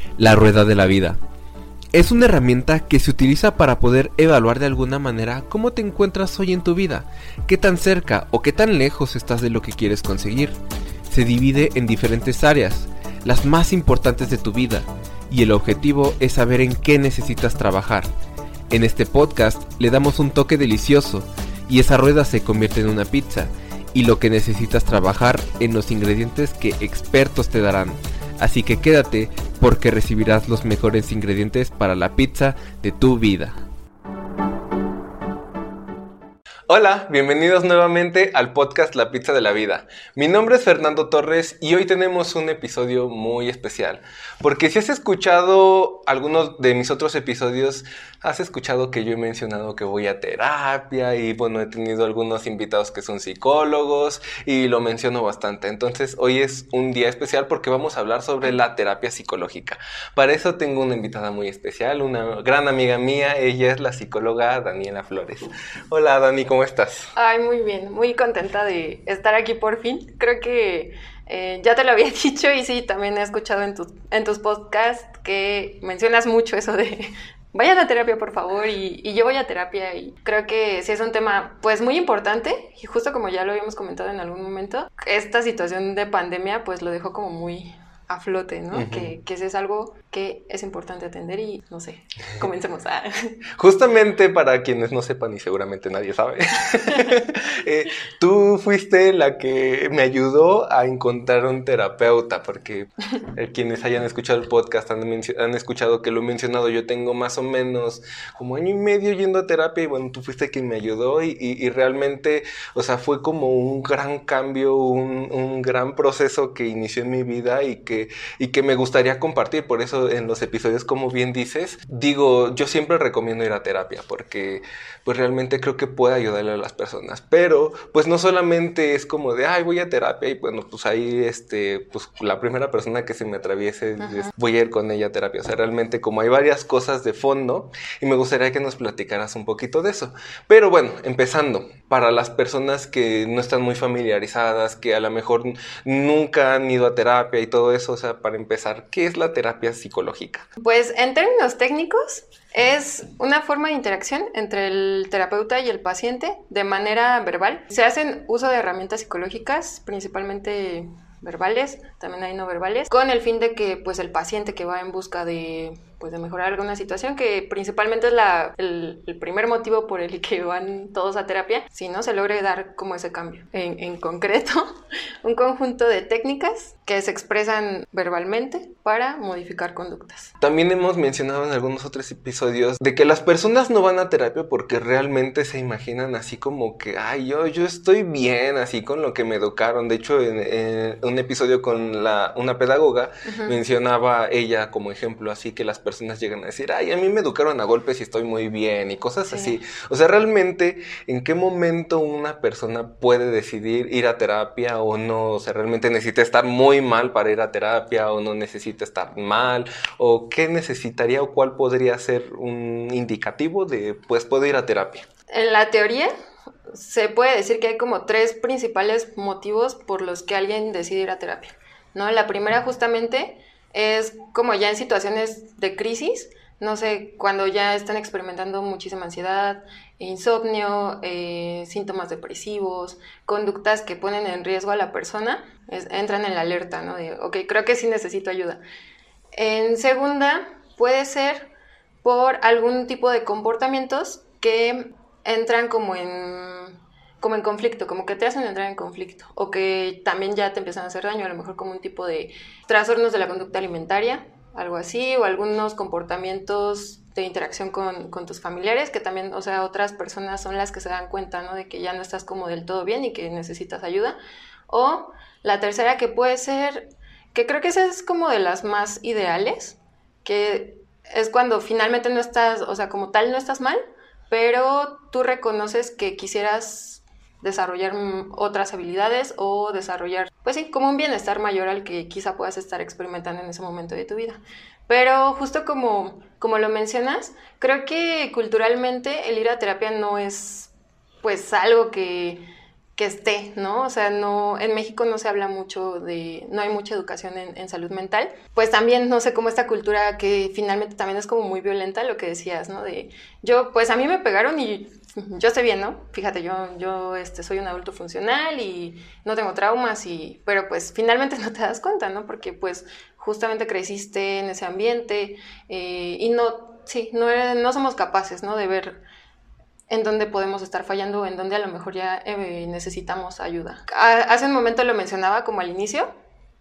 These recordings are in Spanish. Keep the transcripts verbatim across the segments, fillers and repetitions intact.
la rueda de la vida. Es una herramienta que se utiliza para poder evaluar de alguna manera cómo te encuentras hoy en tu vida, qué tan cerca o qué tan lejos estás de lo que quieres conseguir. Se divide en diferentes áreas, las más importantes de tu vida, y el objetivo es saber en qué necesitas trabajar. En este podcast le damos un toque delicioso y esa rueda se convierte en una pizza, y lo que necesitas trabajar en los ingredientes que expertos te darán. Así que quédate porque recibirás los mejores ingredientes para la pizza de tu vida. Hola, bienvenidos nuevamente al podcast La Pizza de la Vida. Mi nombre es Fernando Torres y hoy tenemos un episodio muy especial. Porque si has escuchado algunos de mis otros episodios, has escuchado que yo he mencionado que voy a terapia y bueno, he tenido algunos invitados que son psicólogos y lo menciono bastante. Entonces hoy es un día especial porque vamos a hablar sobre la terapia psicológica. Para eso tengo una invitada muy especial, una gran amiga mía. Ella es la psicóloga Daniela Flores. Hola Dani, ¿cómo estás? Ay, muy bien, muy contenta de estar aquí por fin. Creo que eh, ya te lo había dicho y sí, también he escuchado en, tu, en tus podcasts que mencionas mucho eso de vayan a terapia por favor y, y yo voy a terapia y creo que sí es un tema pues muy importante y justo como ya lo habíamos comentado en algún momento, esta situación de pandemia pues lo dejó como muy a flote, ¿no? Uh-huh. Que, que ese es algo que es importante atender y, no sé, comencemos a... Justamente para quienes no sepan y seguramente nadie sabe, eh, tú fuiste la que me ayudó a encontrar un terapeuta, porque eh, quienes hayan escuchado el podcast han, mencio- han escuchado que lo he mencionado, yo tengo más o menos como año y medio yendo a terapia y bueno, tú fuiste quien me ayudó y, y, y realmente, o sea, fue como un gran cambio, un, un gran proceso que inició en mi vida y que y que me gustaría compartir. Por eso en los episodios, como bien dices, digo, yo siempre recomiendo ir a terapia porque pues realmente creo que puede ayudarle a las personas, pero pues no solamente es como de ay voy a terapia y bueno pues ahí este pues la primera persona que se me atraviese es, voy a ir con ella a terapia. O sea, realmente como hay varias cosas de fondo y me gustaría que nos platicaras un poquito de eso. Pero bueno, empezando, para las personas que no están muy familiarizadas, que a lo mejor nunca han ido a terapia y todo eso, o sea, para empezar, ¿qué es la terapia psicológica? Pues en términos técnicos es una forma de interacción entre el terapeuta y el paciente de manera verbal. Se hacen uso de herramientas psicológicas, principalmente verbales, también hay no verbales, con el fin de que pues el paciente que va en busca de pues de mejorar alguna situación, que principalmente es la, el, el primer motivo por el que van todos a terapia, si no se logre dar como ese cambio. En, en concreto, un conjunto de técnicas que se expresan verbalmente para modificar conductas. También hemos mencionado en algunos otros episodios de que las personas no van a terapia porque realmente se imaginan así como que, ay, yo, yo estoy bien así con lo que me educaron. De hecho, en, en un episodio con la, una pedagoga, uh-huh. mencionaba ella como ejemplo así que las personas llegan a decir, ay, a mí me educaron a golpes y estoy muy bien y cosas sí. así. O sea, realmente, ¿en qué momento una persona puede decidir ir a terapia o no? O sea, realmente necesita estar muy mal para ir a terapia o no necesita estar mal, o qué necesitaría o cuál podría ser un indicativo de, pues, puedo ir a terapia. En la teoría se puede decir que hay como tres principales motivos por los que alguien decide ir a terapia, ¿no? La primera justamente es como ya en situaciones de crisis, no sé, cuando ya están experimentando muchísima ansiedad, insomnio, eh, síntomas depresivos, conductas que ponen en riesgo a la persona, es, entran en la alerta, ¿no? De, ok, creo que sí necesito ayuda. En segunda, puede ser por algún tipo de comportamientos que entran como en, como en conflicto, como que te hacen entrar en conflicto, o que también ya te empiezan a hacer daño, a lo mejor como un tipo de trastornos de la conducta alimentaria, algo así, o algunos comportamientos de interacción con, con tus familiares, que también, o sea, otras personas son las que se dan cuenta, ¿no? De que ya no estás como del todo bien y que necesitas ayuda. O la tercera, que puede ser, que creo que esa es como de las más ideales, que es cuando finalmente no estás, o sea, como tal no estás mal, pero tú reconoces que quisieras desarrollar otras habilidades o desarrollar, pues sí, como un bienestar mayor al que quizá puedas estar experimentando en ese momento de tu vida. Pero justo como, como lo mencionas, creo que culturalmente el ir a terapia no es pues algo que, que esté, ¿no? O sea, no, en México no se habla mucho de, no hay mucha educación en, en salud mental. Pues también, no sé, cómo esta cultura que finalmente también es como muy violenta, lo que decías, ¿no? De, yo, pues a mí me pegaron y yo estoy bien, ¿no? Fíjate, yo, yo este, soy un adulto funcional y no tengo traumas, y, pero pues finalmente no te das cuenta, ¿no? Porque pues justamente creciste en ese ambiente eh, y no, sí, no, no somos capaces, ¿no? De ver en dónde podemos estar fallando, en dónde a lo mejor ya eh, necesitamos ayuda. Hace un momento lo mencionaba como al inicio,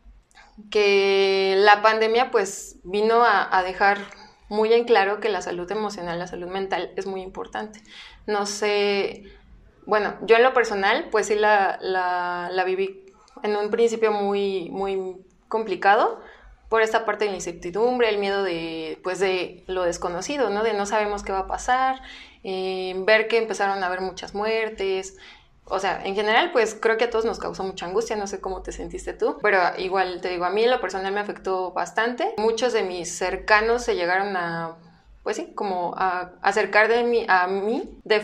que la pandemia pues vino a, a dejar muy en claro que la salud emocional, la salud mental es muy importante. No sé, bueno, yo en lo personal pues sí la, la, la viví en un principio muy, muy complicado, por esta parte de la incertidumbre, el miedo de, pues de lo desconocido, ¿no? De no sabemos qué va a pasar, eh, ver que empezaron a haber muchas muertes. O sea, en general, pues creo que a todos nos causó mucha angustia, no sé cómo te sentiste tú, pero igual te digo, a mí en lo personal me afectó bastante. Muchos de mis cercanos se llegaron a, pues sí, como a acercar de mí, a mí de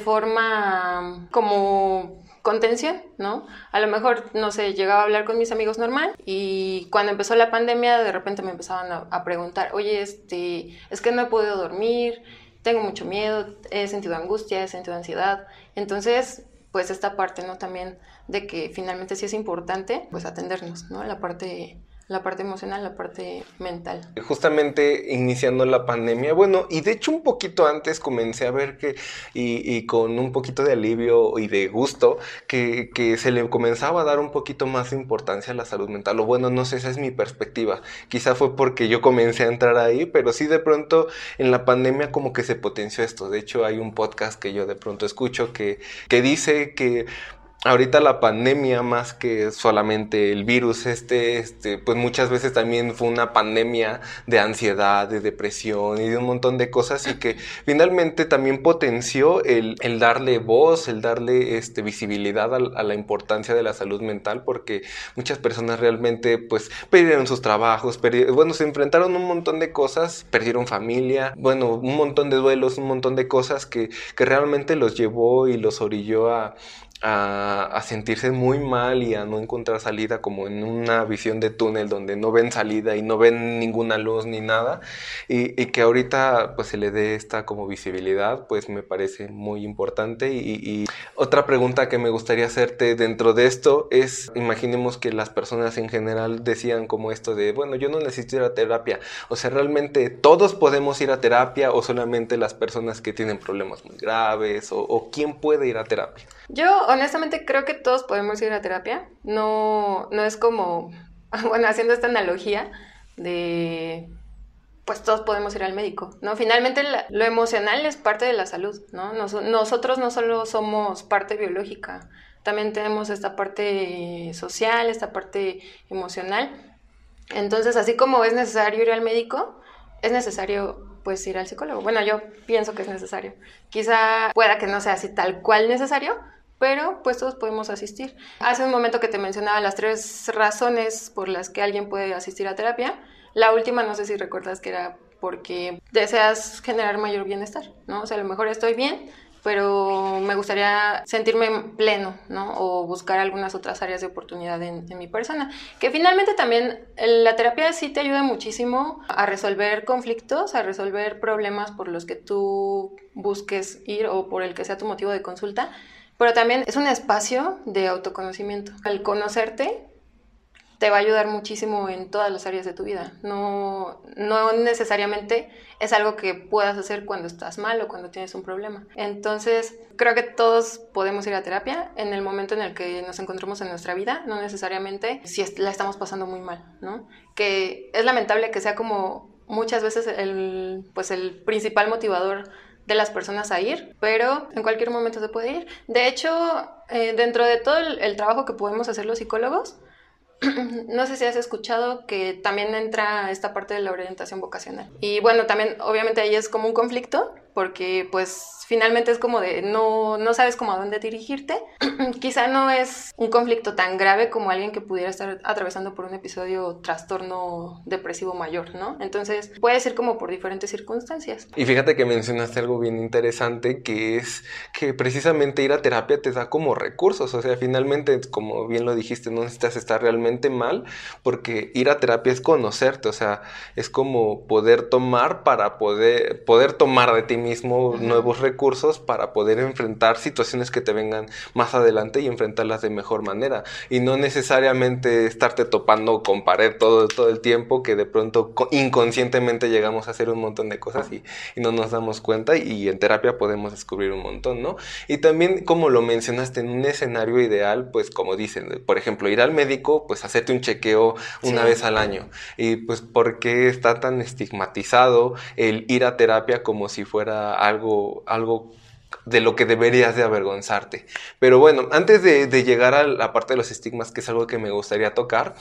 forma como contención, ¿no? A lo mejor, no sé, llegaba a hablar con mis amigos normal y cuando empezó la pandemia de repente me empezaban a, a preguntar, oye, este, es que no he podido dormir, tengo mucho miedo, he sentido angustia, he sentido ansiedad. Entonces, pues esta parte, ¿no? También de que finalmente sí es importante, pues atendernos, ¿no? La parte... la parte emocional, la parte mental. Justamente iniciando la pandemia, bueno, y de hecho un poquito antes comencé a ver que, y, y con un poquito de alivio y de gusto, que, que se le comenzaba a dar un poquito más de importancia a la salud mental, o bueno, no sé, esa es mi perspectiva, quizá fue porque yo comencé a entrar ahí, pero sí de pronto en la pandemia como que se potenció esto. De hecho hay un podcast que yo de pronto escucho que, que dice que ahorita la pandemia, más que solamente el virus este, este, pues muchas veces también fue una pandemia de ansiedad, de depresión y de un montón de cosas, y que finalmente también potenció el, el darle voz, el darle este, visibilidad a, a la importancia de la salud mental, porque muchas personas realmente pues perdieron sus trabajos, perdieron, bueno, se enfrentaron a un montón de cosas, perdieron familia, bueno, un montón de duelos, un montón de cosas que, que realmente los llevó y los orilló a A, a sentirse muy mal y a no encontrar salida, como en una visión de túnel donde no ven salida y no ven ninguna luz ni nada, y, y que ahorita pues se le dé esta como visibilidad, pues me parece muy importante. Y, y otra pregunta que me gustaría hacerte dentro de esto es, imaginemos que las personas en general decían como esto de, bueno, yo no necesito ir a terapia, o sea, ¿realmente todos podemos ir a terapia o solamente las personas que tienen problemas muy graves, o, o quién puede ir a terapia? Yo honestamente creo que todos podemos ir a terapia. No, no es como, bueno, haciendo esta analogía de, pues todos podemos ir al médico, ¿no? Finalmente la, lo emocional es parte de la salud, ¿no? Nos, nosotros no solo somos parte biológica, también tenemos esta parte social, esta parte emocional. Entonces, así como es necesario ir al médico, es necesario pues ir al psicólogo. Bueno, yo pienso que es necesario. Quizá pueda que no sea así tal cual necesario, pero pues todos podemos asistir. Hace un momento que te mencionaba las tres razones por las que alguien puede asistir a terapia. La última, no sé si recuerdas, que era porque deseas generar mayor bienestar, ¿no? O sea, a lo mejor estoy bien, pero me gustaría sentirme pleno, ¿no? O buscar algunas otras áreas de oportunidad en, en mi persona. Que finalmente también la terapia sí te ayuda muchísimo a resolver conflictos, a resolver problemas por los que tú busques ir o por el que sea tu motivo de consulta, pero también es un espacio de autoconocimiento. Al conocerte te va a ayudar muchísimo en todas las áreas de tu vida. No, no necesariamente es algo que puedas hacer cuando estás mal o cuando tienes un problema. Entonces, creo que todos podemos ir a terapia en el momento en el que nos encontramos en nuestra vida, no necesariamente si la estamos pasando muy mal, ¿no? Que es lamentable que sea como muchas veces el, pues el principal motivador de las personas a ir, pero en cualquier momento se puede ir. De hecho, eh, dentro de todo el, el trabajo que podemos hacer los psicólogos, no sé si has escuchado que también entra esta parte de la orientación vocacional. Y bueno, también obviamente ahí es como un conflicto, porque pues finalmente es como de no, no sabes cómo a dónde dirigirte. Quizá no es un conflicto tan grave como alguien que pudiera estar atravesando por un episodio trastorno depresivo mayor, ¿no? Entonces puede ser como por diferentes circunstancias. Y fíjate que mencionaste algo bien interesante, que es que precisamente ir a terapia te da como recursos. O sea, finalmente, como bien lo dijiste, no necesitas estar realmente mal, porque ir a terapia es conocerte. O sea, es como poder tomar para poder, poder tomar de ti mismo uh-huh. nuevos recursos para poder enfrentar situaciones que te vengan más adelante y enfrentarlas de mejor manera. Y no necesariamente estarte topando con pared todo, todo el tiempo, que de pronto inconscientemente llegamos a hacer un montón de cosas y, y no nos damos cuenta, y en terapia podemos descubrir un montón, ¿no? Y también, como lo mencionaste, en un escenario ideal, pues como dicen, por ejemplo, ir al médico, pues hacerte un chequeo una sí. vez al año. Y pues, ¿por qué está tan estigmatizado el ir a terapia como si fuera algo, algo de lo que deberías de avergonzarte? Pero bueno, antes de, de llegar a la parte de los estigmas, que es algo que me gustaría tocar,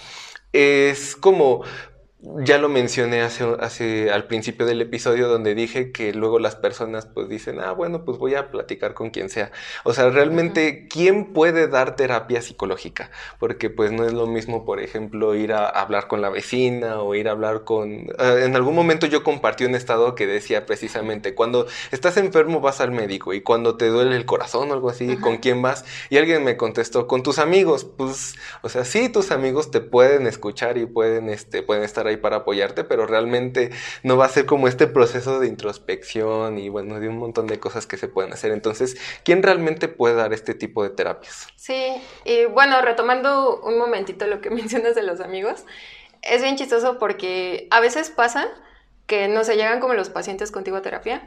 es como... Ya lo mencioné hace, hace al principio del episodio, donde dije que luego las personas pues dicen, ah, bueno, pues voy a platicar con quien sea. O sea, realmente, uh-huh. ¿quién puede dar terapia psicológica? Porque pues no es lo mismo, por ejemplo, ir a hablar con la vecina o ir a hablar con... Uh, en algún momento yo compartí un estado que decía precisamente, cuando estás enfermo vas al médico, y cuando te duele el corazón o algo así, uh-huh. ¿con quién vas? Y alguien me contestó, con tus amigos. Pues, o sea, sí, tus amigos te pueden escuchar y pueden, este, pueden estar ahí para apoyarte, pero realmente no va a ser como este proceso de introspección y bueno, de un montón de cosas que se pueden hacer. Entonces, ¿quién realmente puede dar este tipo de terapias? Sí, y bueno, retomando un momentito lo que mencionas de los amigos, es bien chistoso porque a veces pasa que, no sé, llegan como los pacientes contigo a terapia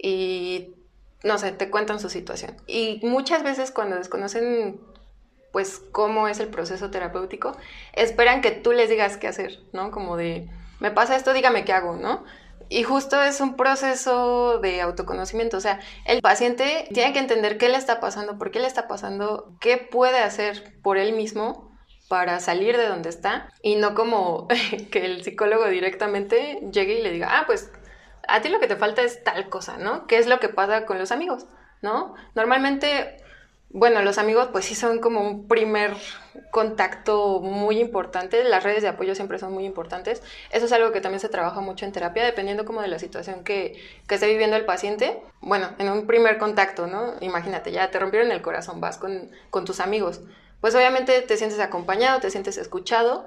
y, no sé, te cuentan su situación. Y muchas veces cuando desconocen pues cómo es el proceso terapéutico, esperan que tú les digas qué hacer, ¿no? Como de, me pasa esto, dígame qué hago, ¿no? Y justo es un proceso de autoconocimiento, o sea, el paciente tiene que entender qué le está pasando, por qué le está pasando, qué puede hacer por él mismo para salir de donde está, y no como que el psicólogo directamente llegue y le diga, ah, pues a ti lo que te falta es tal cosa, ¿no? ¿Qué es lo que pasa con los amigos, ¿no? Normalmente... Bueno, los amigos pues sí son como un primer contacto muy importante, las redes de apoyo siempre son muy importantes, eso es algo que también se trabaja mucho en terapia, dependiendo como de la situación que, que esté viviendo el paciente. Bueno, en un primer contacto, ¿no? Imagínate, ya te rompieron el corazón, vas con, con tus amigos, pues obviamente te sientes acompañado, te sientes escuchado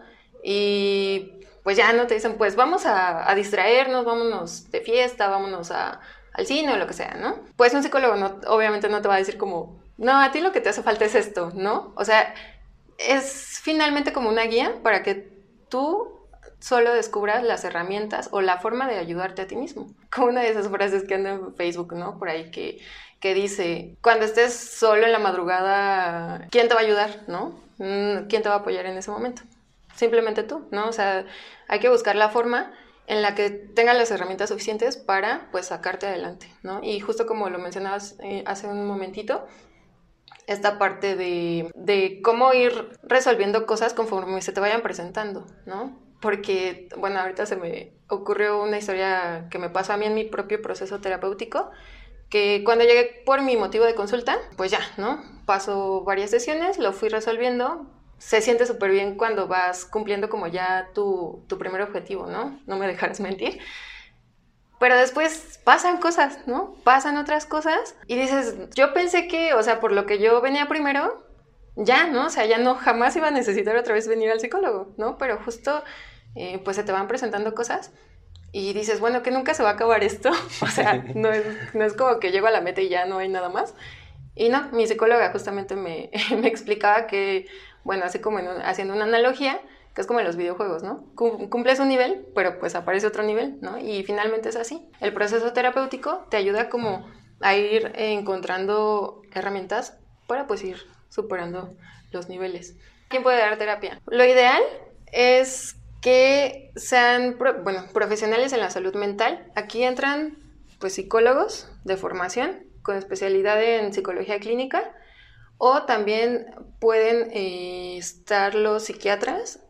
y pues ya no te dicen, pues vamos a, a distraernos, vámonos de fiesta, vámonos a, al cine o lo que sea, ¿no? Pues un psicólogo no, obviamente no te va a decir como... No, a ti lo que te hace falta es esto, ¿no? O sea, es finalmente como una guía para que tú solo descubras las herramientas o la forma de ayudarte a ti mismo. Como una de esas frases que anda en Facebook, ¿no? Por ahí que, que dice, cuando estés solo en la madrugada, ¿quién te va a ayudar, no? ¿Quién te va a apoyar en ese momento? Simplemente tú, ¿no? O sea, hay que buscar la forma en la que tengas las herramientas suficientes para, pues, sacarte adelante, ¿no? Y justo como lo mencionabas eh, hace un momentito, esta parte de, de cómo ir resolviendo cosas conforme se te vayan presentando, ¿no? Porque, bueno, ahorita se me ocurrió una historia que me pasó a mí en mi propio proceso terapéutico, que cuando llegué por mi motivo de consulta, pues ya, ¿no? Paso varias sesiones, lo fui resolviendo, se siente súper bien cuando vas cumpliendo como ya tu, tu primer objetivo, ¿no? No me dejarás mentir. Pero después pasan cosas, ¿no? Pasan otras cosas y dices, yo pensé que, o sea, por lo que yo venía primero, ya, ¿no? O sea, ya no jamás iba a necesitar otra vez venir al psicólogo, ¿no? Pero justo, eh, pues se te van presentando cosas y dices, bueno, que nunca se va a acabar esto. O sea, no es, no es como que llego a la meta y ya no hay nada más. Y no, mi psicóloga justamente me, me explicaba que, bueno, así como en un, haciendo una analogía, que es como en los videojuegos, ¿no? Cumples un nivel, pero pues aparece otro nivel, ¿no? Y finalmente es así. El proceso terapéutico te ayuda como a ir encontrando herramientas para pues ir superando los niveles. ¿Quién puede dar terapia? Lo ideal es que sean, bueno, profesionales en la salud mental. Aquí entran pues psicólogos de formación con especialidad en psicología clínica, o también pueden eh, estar los psiquiatras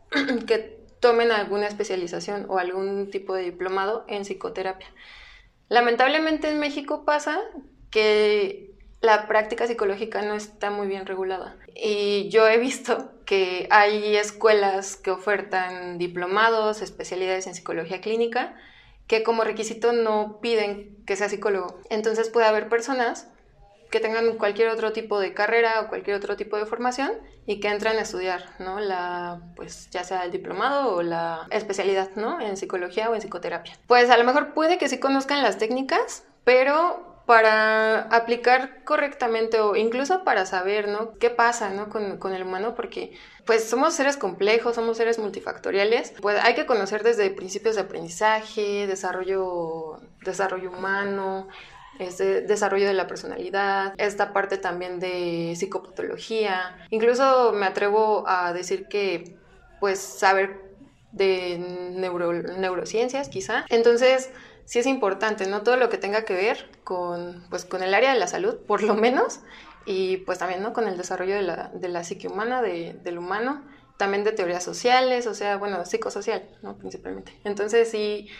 que tomen alguna especialización o algún tipo de diplomado en psicoterapia. Lamentablemente en México pasa que la práctica psicológica no está muy bien regulada. Y yo he visto que hay escuelas que ofertan diplomados, especialidades en psicología clínica, que como requisito no piden que sea psicólogo. Entonces puede haber personas que tengan cualquier otro tipo de carrera o cualquier otro tipo de formación y que entran a estudiar, ¿no? La, pues ya sea el diplomado o la especialidad, ¿no? En psicología o en psicoterapia. Pues a lo mejor puede que sí conozcan las técnicas, pero para aplicar correctamente o incluso para saber, ¿no? qué pasa, ¿no? con, con el humano, porque pues somos seres complejos, somos seres multifactoriales, pues hay que conocer desde principios de aprendizaje, desarrollo, desarrollo humano, este desarrollo de la personalidad, esta parte también de psicopatología. Incluso me atrevo a decir que pues saber de neuro, neurociencias quizá. Entonces sí es importante, ¿no? Todo lo que tenga que ver con, pues, con el área de la salud, por lo menos, y pues también, ¿no? Con el desarrollo de la, de la psique humana, de, del humano, también de teorías sociales, o sea, bueno, psicosocial, ¿no? Principalmente. Entonces sí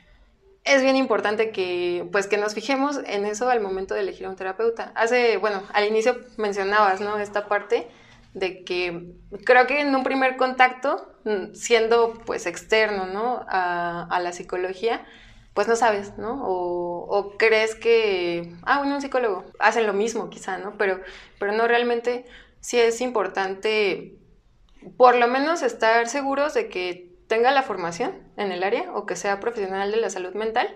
es bien importante que, pues, que nos fijemos en eso al momento de elegir a un terapeuta. Hace, bueno, al inicio mencionabas, ¿no? Esta parte de que creo que en un primer contacto, siendo pues externo, ¿no? a, a la psicología, pues no sabes, ¿no? O, o crees que, ah, bueno, un psicólogo, hacen lo mismo quizá, ¿no? Pero, pero no, realmente sí es importante por lo menos estar seguros de que tenga la formación en el área o que sea profesional de la salud mental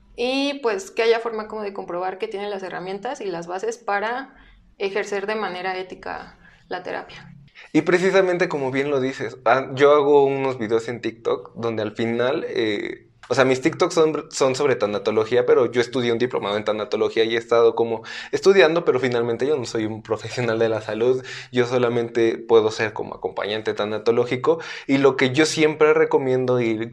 y pues que haya forma como de comprobar que tiene las herramientas y las bases para ejercer de manera ética la terapia. Y precisamente como bien lo dices, yo hago unos videos en TikTok donde al final... Eh, O sea, mis TikToks son, son sobre tanatología, pero yo estudié un diplomado en tanatología y he estado como estudiando, pero finalmente yo no soy un profesional de la salud, yo solamente puedo ser como acompañante tanatológico y lo que yo siempre recomiendo y,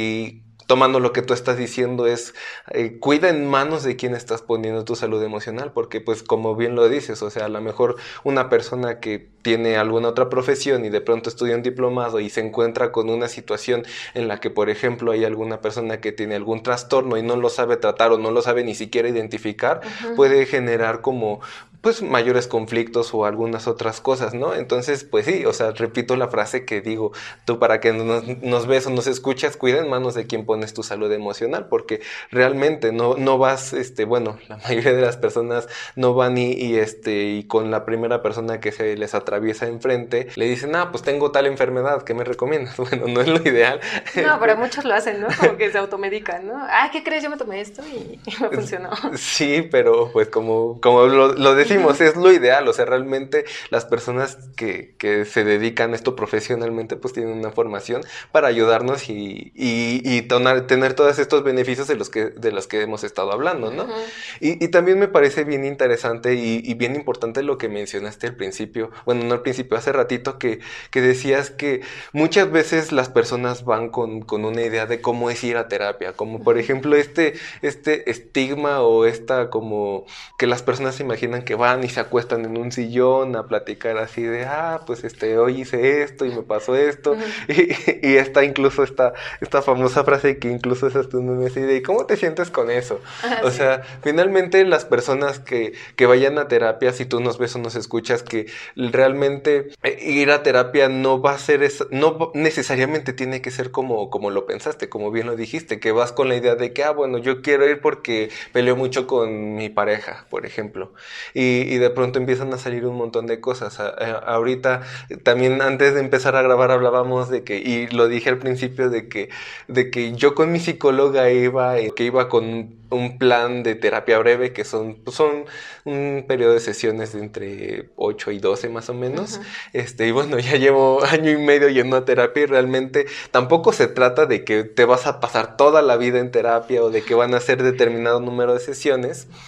y tomando lo que tú estás diciendo es eh, cuida en manos de quién estás poniendo tu salud emocional, porque pues como bien lo dices, o sea, a lo mejor una persona que tiene alguna otra profesión y de pronto estudia un diplomado y se encuentra con una situación en la que, por ejemplo, hay alguna persona que tiene algún trastorno y no lo sabe tratar o no lo sabe ni siquiera identificar, uh-huh. puede generar como pues mayores conflictos o algunas otras cosas, ¿no? Entonces, pues sí, o sea, repito la frase que digo, tú para que nos, nos ves o nos escuchas, cuida en manos de quien pones tu salud emocional, porque realmente no, no vas, este, bueno, la mayoría de las personas no van y, y, este, y con la primera persona que se les atraviesa enfrente, le dicen, ah, pues tengo tal enfermedad, ¿qué me recomiendas? Bueno, no es lo ideal. No, pero muchos lo hacen, ¿no? Como que se automedican, ¿no? Ah, ¿qué crees? Yo me tomé esto y, y me funcionó. Sí, pero pues como, como lo, lo decimos, es lo ideal, o sea, realmente las personas que, que se dedican a esto profesionalmente pues tienen una formación para ayudarnos y, y, y tonar, tener todos estos beneficios de los que, de los que hemos estado hablando, ¿no? Uh-huh. Y, y también me parece bien interesante y, y bien importante lo que mencionaste al principio, bueno, no al principio, hace ratito que, que decías que muchas veces las personas van con, con una idea de cómo es ir a terapia, como por ejemplo este, este estigma o esta como que las personas se imaginan que van y se acuestan en un sillón a platicar así de, ah, pues este, hoy hice esto y me pasó esto. Uh-huh. Y, y está incluso esta, esta famosa frase que incluso es hasta un meme así de, ¿cómo te sientes con eso? Ah, o sí. sea, finalmente las personas que, que vayan a terapia, si tú nos ves o nos escuchas, que realmente ir a terapia no va a ser, esa, no necesariamente tiene que ser como, como lo pensaste, como bien lo dijiste, que vas con la idea de que, ah, bueno, yo quiero ir porque peleo mucho con mi pareja, por ejemplo. Y, y de pronto empiezan a salir un montón de cosas. A, a, ahorita, también antes de empezar a grabar hablábamos de que, y lo dije al principio, de que, de que yo con mi psicóloga iba, que iba con un plan de terapia breve, que son, pues son un periodo de sesiones de entre ocho y doce más o menos. Uh-huh. Este, y bueno, ya llevo año y medio yendo a terapia y realmente tampoco se trata de que te vas a pasar toda la vida en terapia o de que van a ser determinado número de sesiones.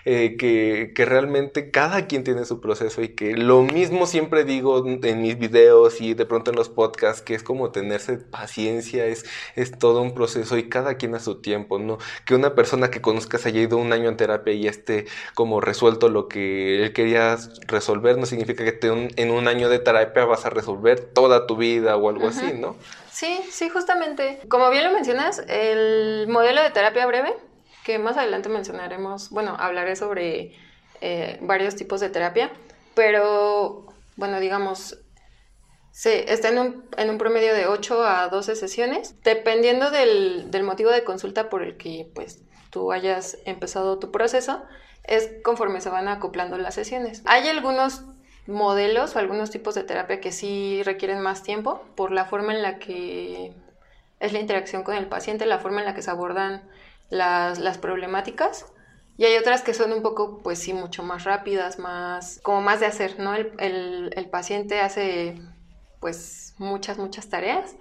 eh, que, que realmente cada quien tiene su proceso y que lo mismo siempre digo en mis videos y de pronto en los podcasts, que es como tenerse paciencia, es, es todo un proceso y cada quien a su tiempo, ¿no? Que una persona que conozcas haya ido un año en terapia y esté como resuelto lo que él quería resolver, no significa que te un, en un año de terapia vas a resolver toda tu vida o algo uh-huh. así, ¿no? Sí, sí, justamente. Como bien lo mencionas, el modelo de terapia breve, que más adelante mencionaremos, bueno, hablaré sobre eh, varios tipos de terapia, pero, bueno, digamos, sí, está en un, en un promedio de ocho a doce sesiones, dependiendo del, del motivo de consulta por el que, pues, tú hayas empezado tu proceso, es conforme se van acoplando las sesiones. Hay algunos modelos o algunos tipos de terapia que sí requieren más tiempo por la forma en la que es la interacción con el paciente, la forma en la que se abordan las, las problemáticas, y hay otras que son un poco, pues sí, mucho más rápidas, más como más de hacer, ¿no? El, el, el paciente hace, pues, muchas, muchas tareas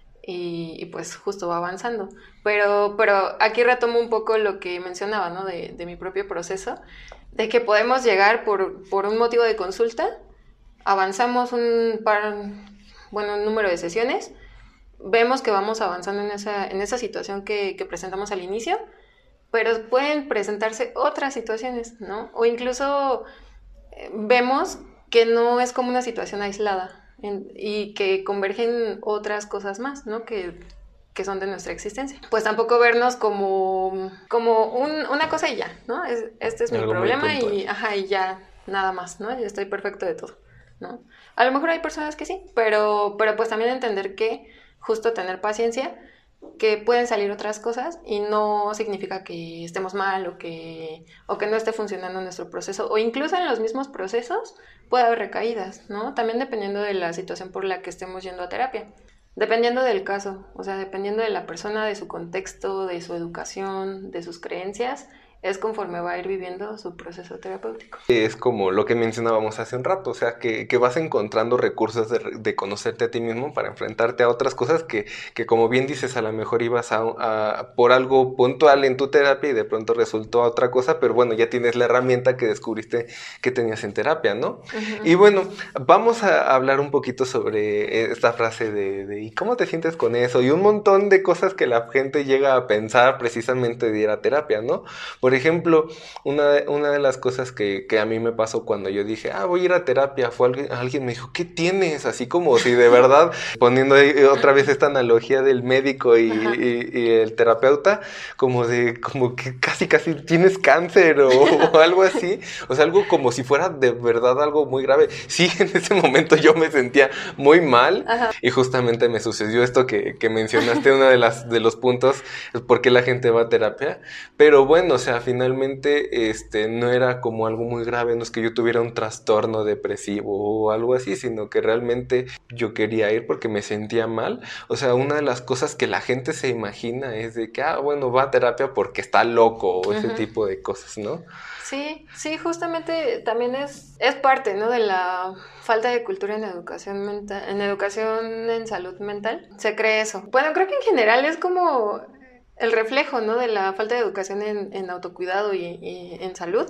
y, y pues justo va avanzando. Pero, pero aquí retomo un poco lo que mencionaba, ¿no? De, de mi propio proceso, de que podemos llegar por, por un motivo de consulta, avanzamos un par, bueno, un número de sesiones, vemos que vamos avanzando en esa, en esa situación que, que presentamos al inicio, pero pueden presentarse otras situaciones, ¿no? O incluso eh, vemos que no es como una situación aislada en, y que convergen otras cosas más, ¿no? Que, que son de nuestra existencia. Pues tampoco vernos como, como un, una cosa y ya, ¿no? Es, este es mi Algo problema y, ajá, y ya nada más, ¿no? Yo estoy perfecto de todo, ¿no? A lo mejor hay personas que sí, pero, pero pues también entender que justo tener paciencia, que pueden salir otras cosas y no significa que estemos mal o que, o que no esté funcionando nuestro proceso, o incluso en los mismos procesos puede haber recaídas, ¿no? También dependiendo de la situación por la que estemos yendo a terapia, dependiendo del caso, o sea, dependiendo de la persona, de su contexto, de su educación, de sus creencias, es conforme va a ir viviendo su proceso terapéutico. Es como lo que mencionábamos hace un rato, o sea, que, que vas encontrando recursos de, de conocerte a ti mismo para enfrentarte a otras cosas que, que como bien dices, a lo mejor ibas a, a, por algo puntual en tu terapia y de pronto resultó a otra cosa, pero bueno, ya tienes la herramienta que descubriste que tenías en terapia, ¿no? Uh-huh. Y bueno, vamos a hablar un poquito sobre esta frase de, de ¿y cómo te sientes con eso? Y un montón de cosas que la gente llega a pensar precisamente de ir a terapia, ¿no? Por ejemplo, una de, una de las cosas que, que a mí me pasó cuando yo dije, ah, voy a ir a terapia, fue alguien, alguien me dijo, ¿qué tienes? Así como si de verdad, poniendo otra vez esta analogía del médico y, y, y el terapeuta, como de, como que casi casi tienes cáncer o, o algo así, o sea, algo como si fuera de verdad algo muy grave. Sí, en ese momento yo me sentía muy mal. Ajá. Y justamente me sucedió esto que, que mencionaste, uno de, las, de los puntos, por qué la gente va a terapia, pero bueno, o sea, finalmente este, no era como algo muy grave, no es que yo tuviera un trastorno depresivo o algo así, sino que realmente yo quería ir porque me sentía mal. O sea, una de las cosas que la gente se imagina es de que, ah, bueno, va a terapia porque está loco o ese uh-huh. tipo de cosas, ¿no? Sí, sí, justamente también es, es parte, ¿no? De la falta de cultura en educación mental, en educación en salud mental. Se cree eso. Bueno, creo que en general es como el reflejo, ¿no? De la falta de educación en, en autocuidado y, y en salud.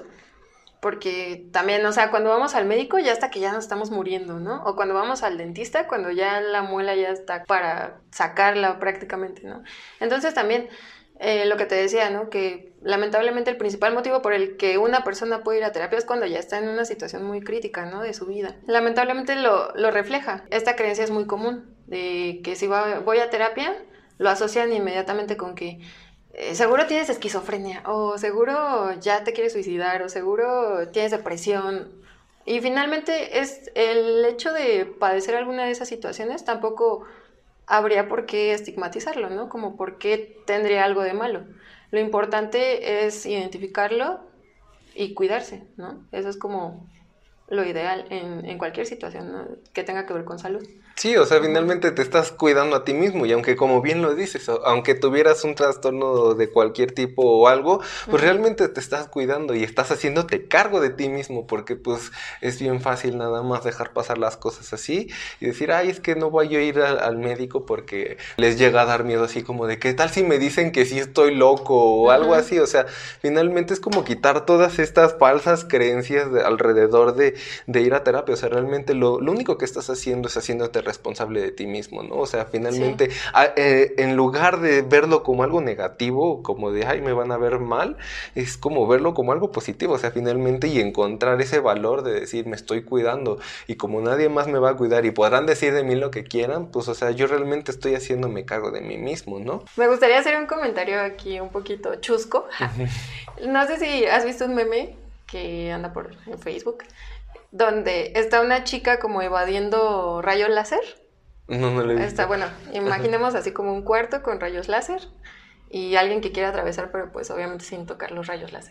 Porque también, o sea, cuando vamos al médico ya hasta que ya nos estamos muriendo, ¿no? O cuando vamos al dentista, cuando ya la muela ya está para sacarla prácticamente, ¿no? Entonces también, eh, lo que te decía, ¿no? Que lamentablemente el principal motivo por el que una persona puede ir a terapia es cuando ya está en una situación muy crítica, ¿no? De su vida. Lamentablemente lo, lo refleja. Esta creencia es muy común, de que si va, voy a terapia, lo asocian inmediatamente con que eh, seguro tienes esquizofrenia, o seguro ya te quieres suicidar, o seguro tienes depresión. Y finalmente es el hecho de padecer alguna de esas situaciones tampoco habría por qué estigmatizarlo, ¿no? Como por qué tendría algo de malo. Lo importante es identificarlo y cuidarse, ¿no? Eso es como lo ideal en, en cualquier situación, ¿no? Que tenga que ver con salud. Sí, o sea, finalmente te estás cuidando a ti mismo y aunque como bien lo dices, aunque tuvieras un trastorno de cualquier tipo o algo, pues uh-huh. realmente te estás cuidando y estás haciéndote cargo de ti mismo porque pues es bien fácil nada más dejar pasar las cosas así y decir, ay, es que no voy a ir al, al médico porque les llega a dar miedo así como de, ¿qué tal si me dicen que sí estoy loco o uh-huh. algo así? O sea, finalmente es como quitar todas estas falsas creencias de, alrededor de, de ir a terapia. O sea, realmente lo, lo único que estás haciendo es haciéndote responsable de ti mismo, ¿no? O sea, finalmente, sí. a, eh, en lugar de verlo como algo negativo, como de, ay, me van a ver mal, es como verlo como algo positivo, o sea, finalmente, y encontrar ese valor de decir, me estoy cuidando, y como nadie más me va a cuidar, y podrán decir de mí lo que quieran, pues, o sea, yo realmente estoy haciéndome cargo de mí mismo, ¿no? Me gustaría hacer un comentario aquí un poquito chusco. Uh-huh. No sé si has visto un meme que anda por en Facebook, donde está una chica como evadiendo rayos láser. No, no lo he visto. Está, bueno, imaginemos así como un cuarto con rayos láser y alguien que quiera atravesar, pero pues obviamente sin tocar los rayos láser.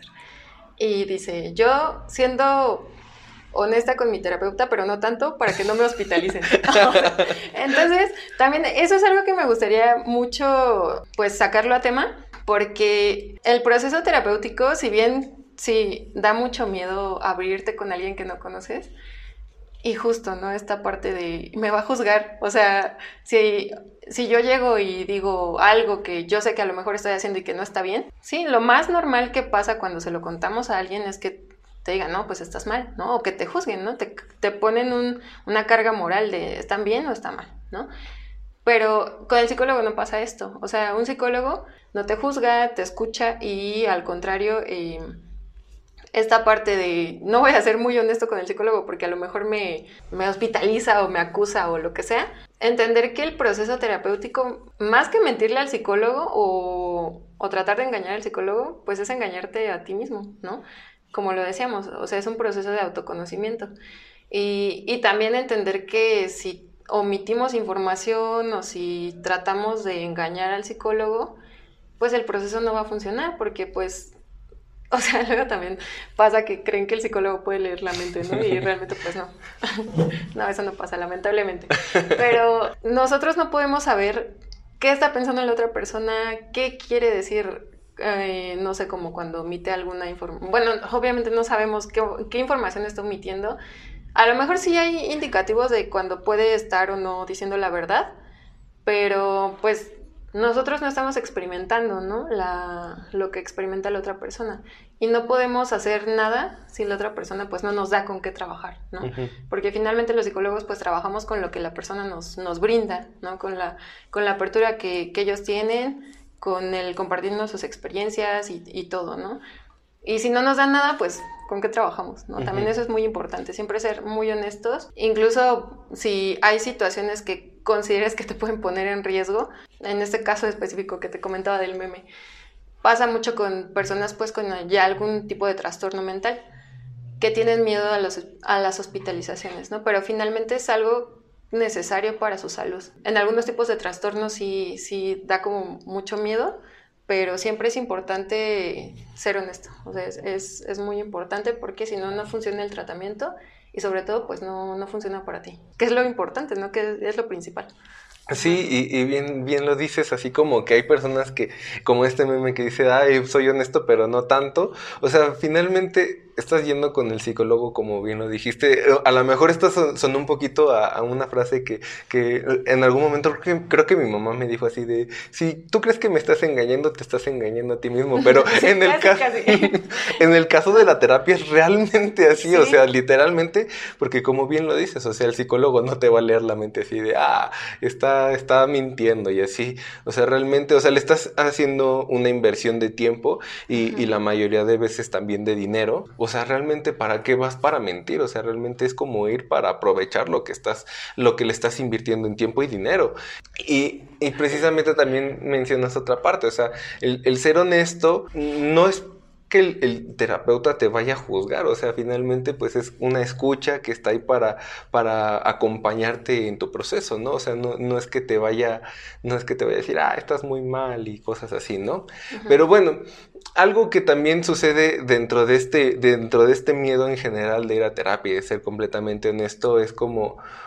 Y dice, yo siendo honesta con mi terapeuta, pero no tanto para que no me hospitalicen. Entonces, también eso es algo que me gustaría mucho pues sacarlo a tema, porque el proceso terapéutico, si bien sí da mucho miedo abrirte con alguien que no conoces, y justo, ¿no? Esta parte de, me va a juzgar, o sea, si, si yo llego y digo algo que yo sé que a lo mejor estoy haciendo y que no está bien, sí, lo más normal que pasa cuando se lo contamos a alguien es que te digan, no, pues estás mal, ¿no? O que te juzguen, ¿no? Te, te ponen un, una carga moral de, ¿están bien o está mal, ¿no? Pero con el psicólogo no pasa esto, o sea, un psicólogo no te juzga, te escucha y al contrario, eh, esta parte de, no voy a ser muy honesto con el psicólogo porque a lo mejor me, me hospitaliza o me acusa o lo que sea, entender que el proceso terapéutico, más que mentirle al psicólogo o, o tratar de engañar al psicólogo, pues es engañarte a ti mismo, ¿no? Como lo decíamos, o sea, es un proceso de autoconocimiento. Y, y también entender que si omitimos información o si tratamos de engañar al psicólogo, pues el proceso no va a funcionar porque pues... O sea, luego también pasa que creen que el psicólogo puede leer la mente, ¿no? Y realmente pues no. No, eso no pasa, lamentablemente. Pero nosotros no podemos saber qué está pensando la otra persona, qué quiere decir, eh, no sé, como cuando omite alguna información. Bueno, obviamente no sabemos qué, qué información está omitiendo. A lo mejor sí hay indicativos de cuando puede estar o no diciendo la verdad, pero pues... nosotros no estamos experimentando, ¿no? La, lo que experimenta la otra persona. Y no podemos hacer nada si la otra persona pues no nos da con qué trabajar, ¿no? Uh-huh. Porque finalmente los psicólogos pues trabajamos con lo que la persona nos, nos brinda, ¿no? Con la, con la apertura que, que ellos tienen, con el compartirnos sus experiencias y, y todo, ¿no? Y si no nos dan nada, pues, ¿con qué trabajamos? ¿No? Uh-huh. También eso es muy importante, siempre ser muy honestos. Incluso si hay situaciones que consideres que te pueden poner en riesgo, en este caso específico que te comentaba del meme, pasa mucho con personas pues con ya algún tipo de trastorno mental, que tienen miedo a, los, a las hospitalizaciones, ¿no? Pero finalmente es algo necesario para su salud. En algunos tipos de trastornos sí, sí da como mucho miedo, pero siempre es importante ser honesto, o sea, es, es, es muy importante porque si no, no funciona el tratamiento y sobre todo, pues no, no funciona para ti, que es lo importante, ¿no? Que es, es lo principal. Sí, y, y bien, bien lo dices, así como que hay personas que, como este meme que dice, ay, soy honesto, pero no tanto, o sea, finalmente estás yendo con el psicólogo, como bien lo dijiste, a lo mejor esto son, son un poquito a, a una frase que, que en algún momento creo que, creo que mi mamá me dijo así de, si tú crees que me estás engañando, te estás engañando a ti mismo, pero sí, en, el casi, ca- casi. en el caso de la terapia es realmente así, ¿sí? O sea, literalmente, porque como bien lo dices, o sea, el psicólogo no te va a leer la mente así de, ah, está, está mintiendo y así, o sea, realmente, o sea, le estás haciendo una inversión de tiempo y, uh-huh. y la mayoría de veces también de dinero. O sea, realmente, ¿para qué vas? Para mentir. O sea, realmente es como ir para aprovechar lo que estás, lo que le estás invirtiendo en tiempo y dinero. Y, y precisamente también mencionas otra parte. O sea, el, el ser honesto no es que el, el terapeuta te vaya a juzgar, o sea, finalmente pues es una escucha que está ahí para, para acompañarte en tu proceso, ¿no? O sea, no, no es que te vaya, no es que te vaya a decir, ah, estás muy mal y cosas así, ¿no? Uh-huh. Pero bueno, algo que también sucede dentro de este, dentro de este miedo en general de ir a terapia y de ser completamente honesto es como,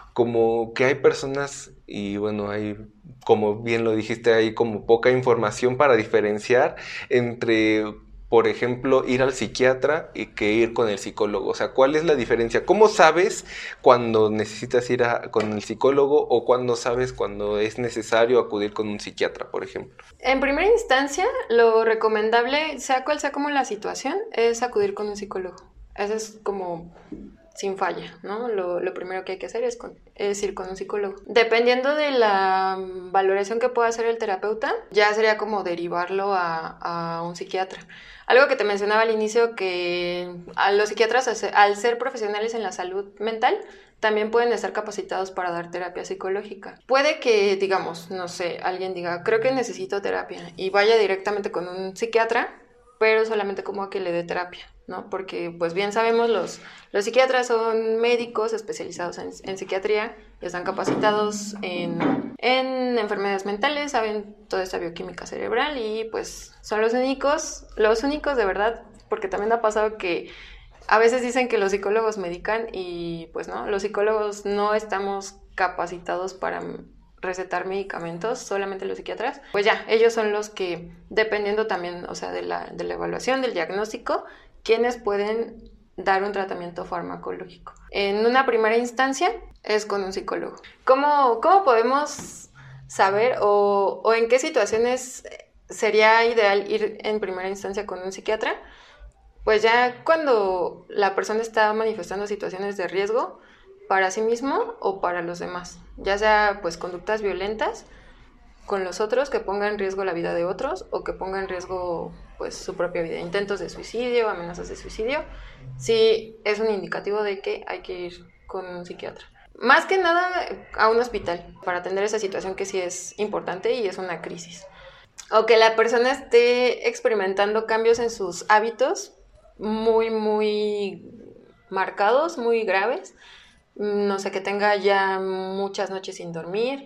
como que hay personas, y bueno, hay, como bien lo dijiste, hay como poca información para diferenciar entre, por ejemplo, ir al psiquiatra y que ir con el psicólogo. O sea, ¿cuál es la diferencia? ¿Cómo sabes cuando necesitas ir a, con el psicólogo o cuándo sabes cuando es necesario acudir con un psiquiatra, por ejemplo? En primera instancia, lo recomendable, sea cual sea como la situación, es acudir con un psicólogo. Eso es como sin falla, ¿no? Lo, lo primero que hay que hacer es, con, es ir con un psicólogo. Dependiendo de la valoración que pueda hacer el terapeuta, ya sería como derivarlo a, a un psiquiatra. Algo que te mencionaba al inicio, que a los psiquiatras, al ser profesionales en la salud mental, también pueden estar capacitados para dar terapia psicológica. Puede que, digamos, no sé, alguien diga, creo que necesito terapia, y vaya directamente con un psiquiatra, pero solamente como a que le dé terapia, ¿no? Porque, pues bien sabemos, los, los psiquiatras son médicos especializados en, en psiquiatría, y están capacitados en, en enfermedades mentales, saben toda esta bioquímica cerebral, y pues son los únicos, los únicos de verdad, porque también ha pasado que a veces dicen que los psicólogos medican y pues no, los psicólogos no estamos capacitados para recetar medicamentos, solamente los psiquiatras. Pues ya, ellos son los que, dependiendo también, o sea, de la, de la evaluación, del diagnóstico, quienes pueden dar un tratamiento farmacológico. En una primera instancia es con un psicólogo. ¿Cómo, cómo podemos saber o, o en qué situaciones sería ideal ir en primera instancia con un psiquiatra? Pues ya cuando la persona está manifestando situaciones de riesgo para sí mismo o para los demás, ya sea pues conductas violentas con los otros que pongan en riesgo la vida de otros o que pongan en riesgo pues su propia vida, intentos de suicidio, amenazas de suicidio, sí es un indicativo de que hay que ir con un psiquiatra. Más que nada a un hospital para atender esa situación que sí es importante y es una crisis. O que la persona esté experimentando cambios en sus hábitos muy, muy marcados, muy graves. No sé, que tenga ya muchas noches sin dormir,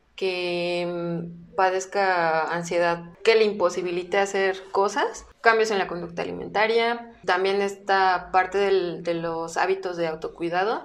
que padezca ansiedad que le imposibilite hacer cosas, cambios en la conducta alimentaria, también esta parte del, de los hábitos de autocuidado,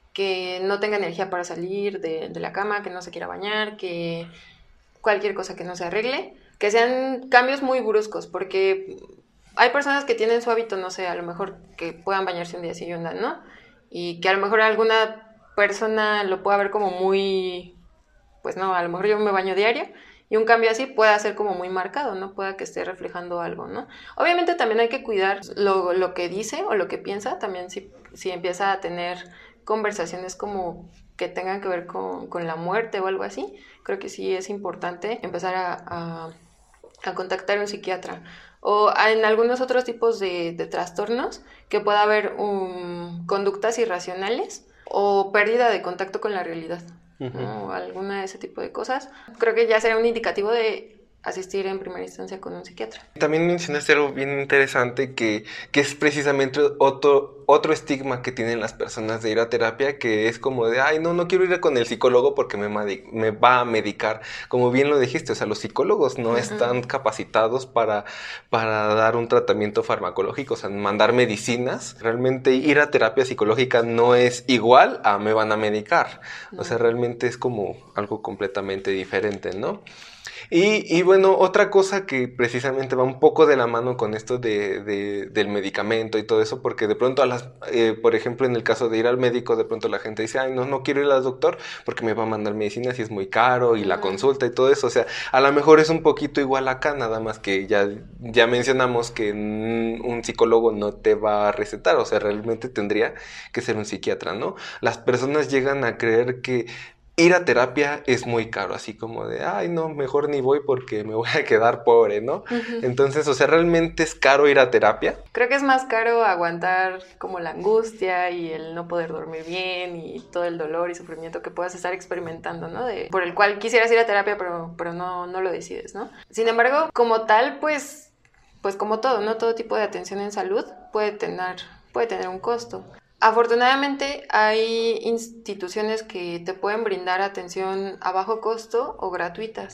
que no tenga energía para salir de, de la cama, que no se quiera bañar, que cualquier cosa que no se arregle, que sean cambios muy bruscos, porque hay personas que tienen su hábito, no sé, a lo mejor que puedan bañarse un día sí y un día no, y que a lo mejor alguna persona lo pueda ver como muy, pues no, a lo mejor yo me baño diario, y un cambio así puede ser como muy marcado, ¿no? Pueda que esté reflejando algo, ¿no? Obviamente también hay que cuidar lo, lo que dice o lo que piensa, también si, si empieza a tener conversaciones como que tengan que ver con, con la muerte o algo así, creo que sí es importante empezar a, a, a contactar a un psiquiatra. O en algunos otros tipos de, de trastornos que pueda haber um, conductas irracionales o pérdida de contacto con la realidad, uh-huh. ¿no? O alguna de ese tipo de cosas. Creo que ya sería un indicativo de asistir en primera instancia con un psiquiatra. También mencionaste algo bien interesante que, que es precisamente otro, otro estigma que tienen las personas de ir a terapia, que es como de, ay, no, no quiero ir con el psicólogo porque me, me va a medicar. Como bien lo dijiste, o sea, los psicólogos no uh-huh. están capacitados para, para dar un tratamiento farmacológico, o sea, mandar medicinas. Realmente ir a terapia psicológica no es igual a me van a medicar. No. O sea, realmente es como algo completamente diferente, ¿no? Y, y bueno, otra cosa que precisamente va un poco de la mano con esto de, de, del medicamento y todo eso, porque de pronto, a las, eh, por ejemplo, en el caso de ir al médico, de pronto la gente dice, ay, no, no quiero ir al doctor porque me va a mandar medicinas y es muy caro y uh-huh. la consulta y todo eso. O sea, a lo mejor es un poquito igual acá, nada más que ya, ya mencionamos que un psicólogo no te va a recetar, o sea, realmente tendría que ser un psiquiatra, ¿no? Las personas llegan a creer que ir a terapia es muy caro, así como de, ay, no, mejor ni voy porque me voy a quedar pobre, ¿no? Uh-huh. Entonces, o sea, ¿realmente es caro ir a terapia? Creo que es más caro aguantar como la angustia y el no poder dormir bien y todo el dolor y sufrimiento que puedas estar experimentando, ¿no? De, por el cual quisieras ir a terapia, pero, pero no, no lo decides, ¿no? Sin embargo, como tal, pues, pues como todo, ¿no? Todo tipo de atención en salud puede tener, puede tener un costo. Afortunadamente hay instituciones que te pueden brindar atención a bajo costo o gratuitas.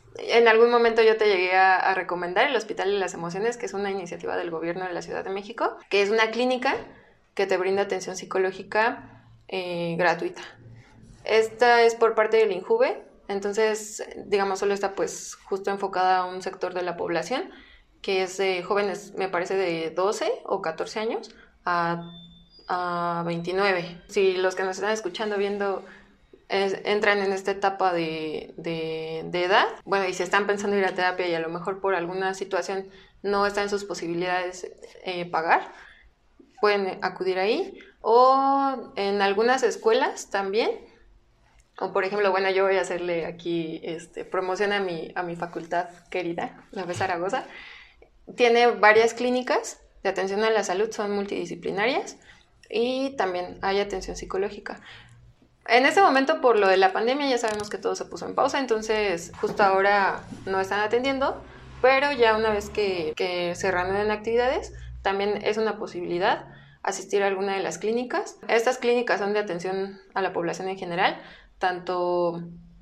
En algún momento yo te llegué a, a recomendar el Hospital de las Emociones, que es una iniciativa del gobierno de la Ciudad de México, que es una clínica que te brinda atención psicológica eh, gratuita. Esta es por parte del INJUVE, entonces, digamos, solo está pues justo enfocada a un sector de la población, que es de jóvenes, me parece, de doce o catorce años a, a veintinueve. Si los que nos están escuchando, viendo, es, entran en esta etapa de, de, de edad, bueno, y si están pensando ir a terapia y a lo mejor por alguna situación no está en sus posibilidades eh, pagar, pueden acudir ahí. O en algunas escuelas también, o por ejemplo, bueno, yo voy a hacerle aquí este, promoción a mi, a mi facultad querida, la B Zaragoza. Tiene varias clínicas de atención a la salud, son multidisciplinarias, y también hay atención psicológica. En este momento, por lo de la pandemia, ya sabemos que todo se puso en pausa, entonces justo ahora no están atendiendo, pero ya una vez que, que se reanuden actividades, también es una posibilidad asistir a alguna de las clínicas. Estas clínicas son de atención a la población en general, tanto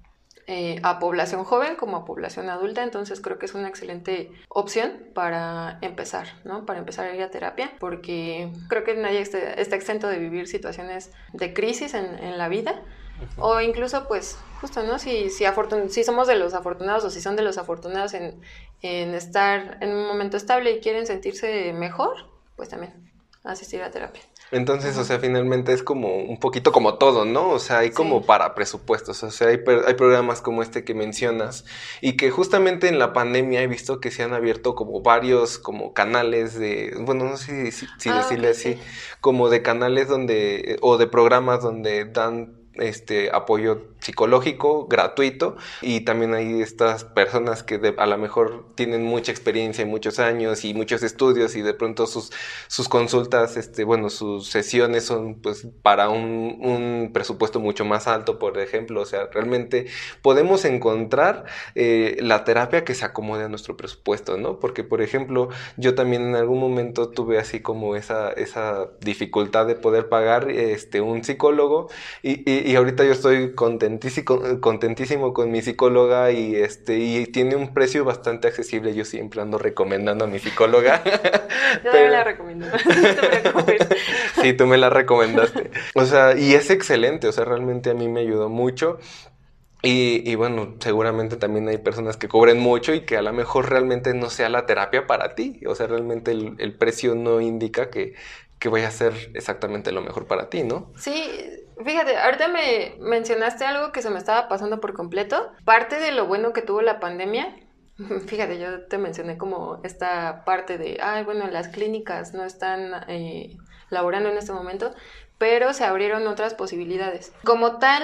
eh, a población joven como a población adulta, entonces creo que es una excelente opción para empezar, ¿no? Para empezar a ir a terapia, porque creo que nadie está, está exento de vivir situaciones de crisis en, en la vida, o incluso pues justo, ¿no? Si, si, afortun- si somos de los afortunados o si son de los afortunados en, en estar en un momento estable y quieren sentirse mejor, pues también asistir a terapia. Entonces, Ajá. o sea, finalmente es como un poquito como todo, ¿no? O sea, hay como Sí. para presupuestos, o sea, hay, per- hay programas como este que mencionas y que justamente en la pandemia he visto que se han abierto como varios como canales de, bueno, no sé si, si Ah, decirle ok, así, sí. como de canales donde, o de programas donde dan este apoyo psicológico gratuito, y también hay estas personas que de, a lo mejor tienen mucha experiencia y muchos años y muchos estudios y de pronto sus, sus consultas, este, bueno, sus sesiones son pues para un, un presupuesto mucho más alto, por ejemplo. O sea, realmente podemos encontrar eh, la terapia que se acomode a nuestro presupuesto, ¿no? Porque, por ejemplo, yo también en algún momento tuve así como esa, esa dificultad de poder pagar este, un psicólogo, y, y, y ahorita yo estoy contentísimo, contentísimo con mi psicóloga, y, este, y tiene un precio bastante accesible. Yo siempre ando recomendando a mi psicóloga. Yo también la Pero recomiendo, no te preocupes. sí, tú me la recomendaste. O sea, y es excelente, o sea, realmente a mí me ayudó mucho. Y, y bueno, seguramente también hay personas que cobren mucho y que a lo mejor realmente no sea la terapia para ti. O sea, realmente el, el precio no indica que, que vaya a ser exactamente lo mejor para ti, ¿no? Sí, fíjate, ahorita me mencionaste algo que se me estaba pasando por completo. Parte de lo bueno que tuvo la pandemia, fíjate, yo te mencioné como esta parte de, ay, bueno, las clínicas no están eh, laborando en este momento, pero se abrieron otras posibilidades. Como tal,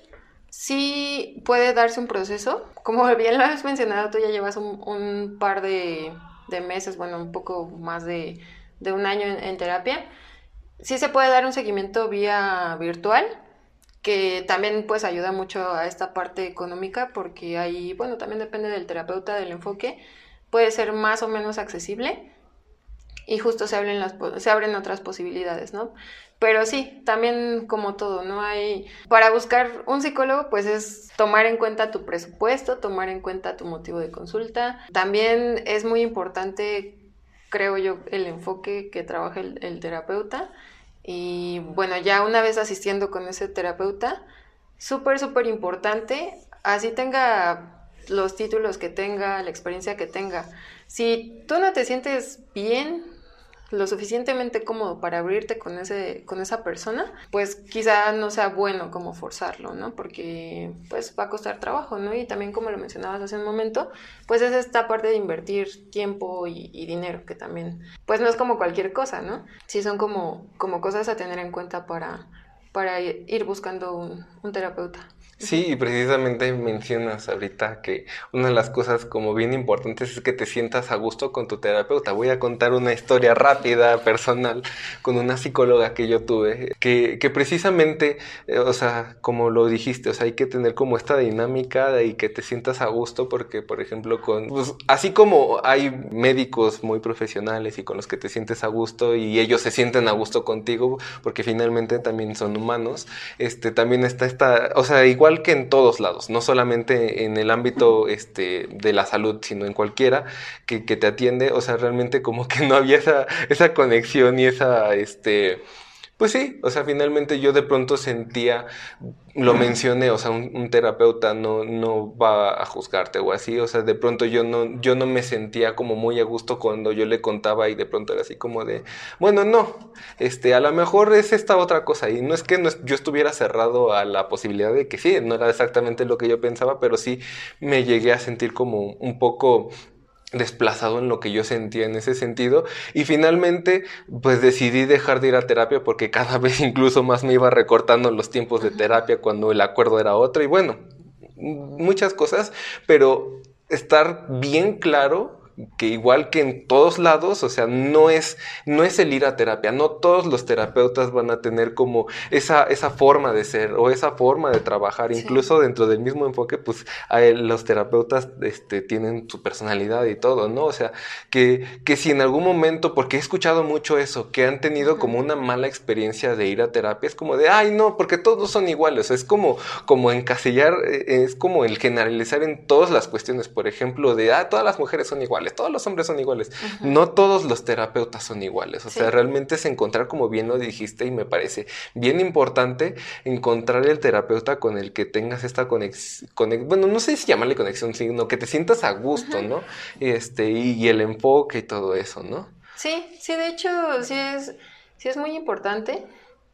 sí puede darse un proceso. Como bien lo has mencionado, tú ya llevas un, un par de, de meses, bueno, un poco más de, de un año en, en terapia. Sí se puede dar un seguimiento vía virtual, que también pues ayuda mucho a esta parte económica, porque ahí, bueno, también depende del terapeuta, del enfoque, puede ser más o menos accesible y justo se abren, las, se abren otras posibilidades, ¿no? Pero sí, también como todo, ¿no? Hay, para buscar un psicólogo, pues es tomar en cuenta tu presupuesto, tomar en cuenta tu motivo de consulta. También es muy importante, creo yo, el enfoque que trabaja el, el terapeuta. Y bueno, ya una vez asistiendo con ese terapeuta, súper, súper importante, así tenga los títulos que tenga, la experiencia que tenga. Si tú no te sientes bien, lo suficientemente cómodo para abrirte con ese, con esa persona, pues quizá no sea bueno como forzarlo, ¿no? Porque pues va a costar trabajo, ¿no? Y también, como lo mencionabas hace un momento, pues es esta parte de invertir tiempo y, y dinero, que también, pues no es como cualquier cosa, ¿no? Sí son como, como cosas a tener en cuenta para, para ir buscando un, un terapeuta. Sí, y precisamente mencionas ahorita que una de las cosas como bien importantes es que te sientas a gusto con tu terapeuta. Voy a contar una historia rápida, personal, con una psicóloga que yo tuve, que, que precisamente, eh, o sea, como lo dijiste, o sea, hay que tener como esta dinámica y que te sientas a gusto, porque, por ejemplo, con, pues, así como hay médicos muy profesionales y con los que te sientes a gusto y ellos se sienten a gusto contigo, porque finalmente también son humanos, este, también está esta, o sea, igual que en todos lados, no solamente en el ámbito este, de la salud, sino en cualquiera que, que te atiende. O sea, realmente como que no había esa, esa conexión y esa, este, Pues sí, o sea, finalmente yo de pronto sentía, lo mencioné, o sea, un, un terapeuta no, no va a juzgarte o así, o sea, de pronto yo no, yo no me sentía como muy a gusto cuando yo le contaba y de pronto era así como de, bueno, no, este, a lo mejor es esta otra cosa y no es que no, yo estuviera cerrado a la posibilidad de que sí, no era exactamente lo que yo pensaba, pero sí me llegué a sentir como un poco desplazado en lo que yo sentía en ese sentido y finalmente pues decidí dejar de ir a terapia porque cada vez incluso más me iba recortando los tiempos de terapia cuando el acuerdo era otro y bueno, muchas cosas, pero estar bien claro que igual que en todos lados, o sea, no es, no es el ir a terapia, no todos los terapeutas van a tener como esa, esa forma de ser o esa forma de trabajar, Sí. incluso dentro del mismo enfoque, pues los terapeutas este, tienen su personalidad y todo, ¿no? O sea, que, que si en algún momento, porque he escuchado mucho eso, que han tenido uh-huh. como una mala experiencia de ir a terapia, es como de, ay, no, porque todos son iguales, es como, como encasillar, es como el generalizar en todas las cuestiones, por ejemplo, de, ah, todas las mujeres son iguales, todos los hombres son iguales. Uh-huh. No todos los terapeutas son iguales. O sí. sea, realmente es encontrar, como bien lo dijiste, y me parece bien importante encontrar el terapeuta con el que tengas esta conexión, conex- bueno, no sé si llamarle conexión, sino que te sientas a gusto, uh-huh. ¿no? Este, y, y el enfoque y todo eso, ¿no? Sí, sí, de hecho, sí es, sí es muy importante.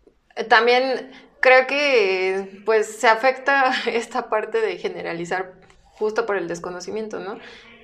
También creo que, pues, se afecta esta parte de generalizar justo por el desconocimiento, ¿no?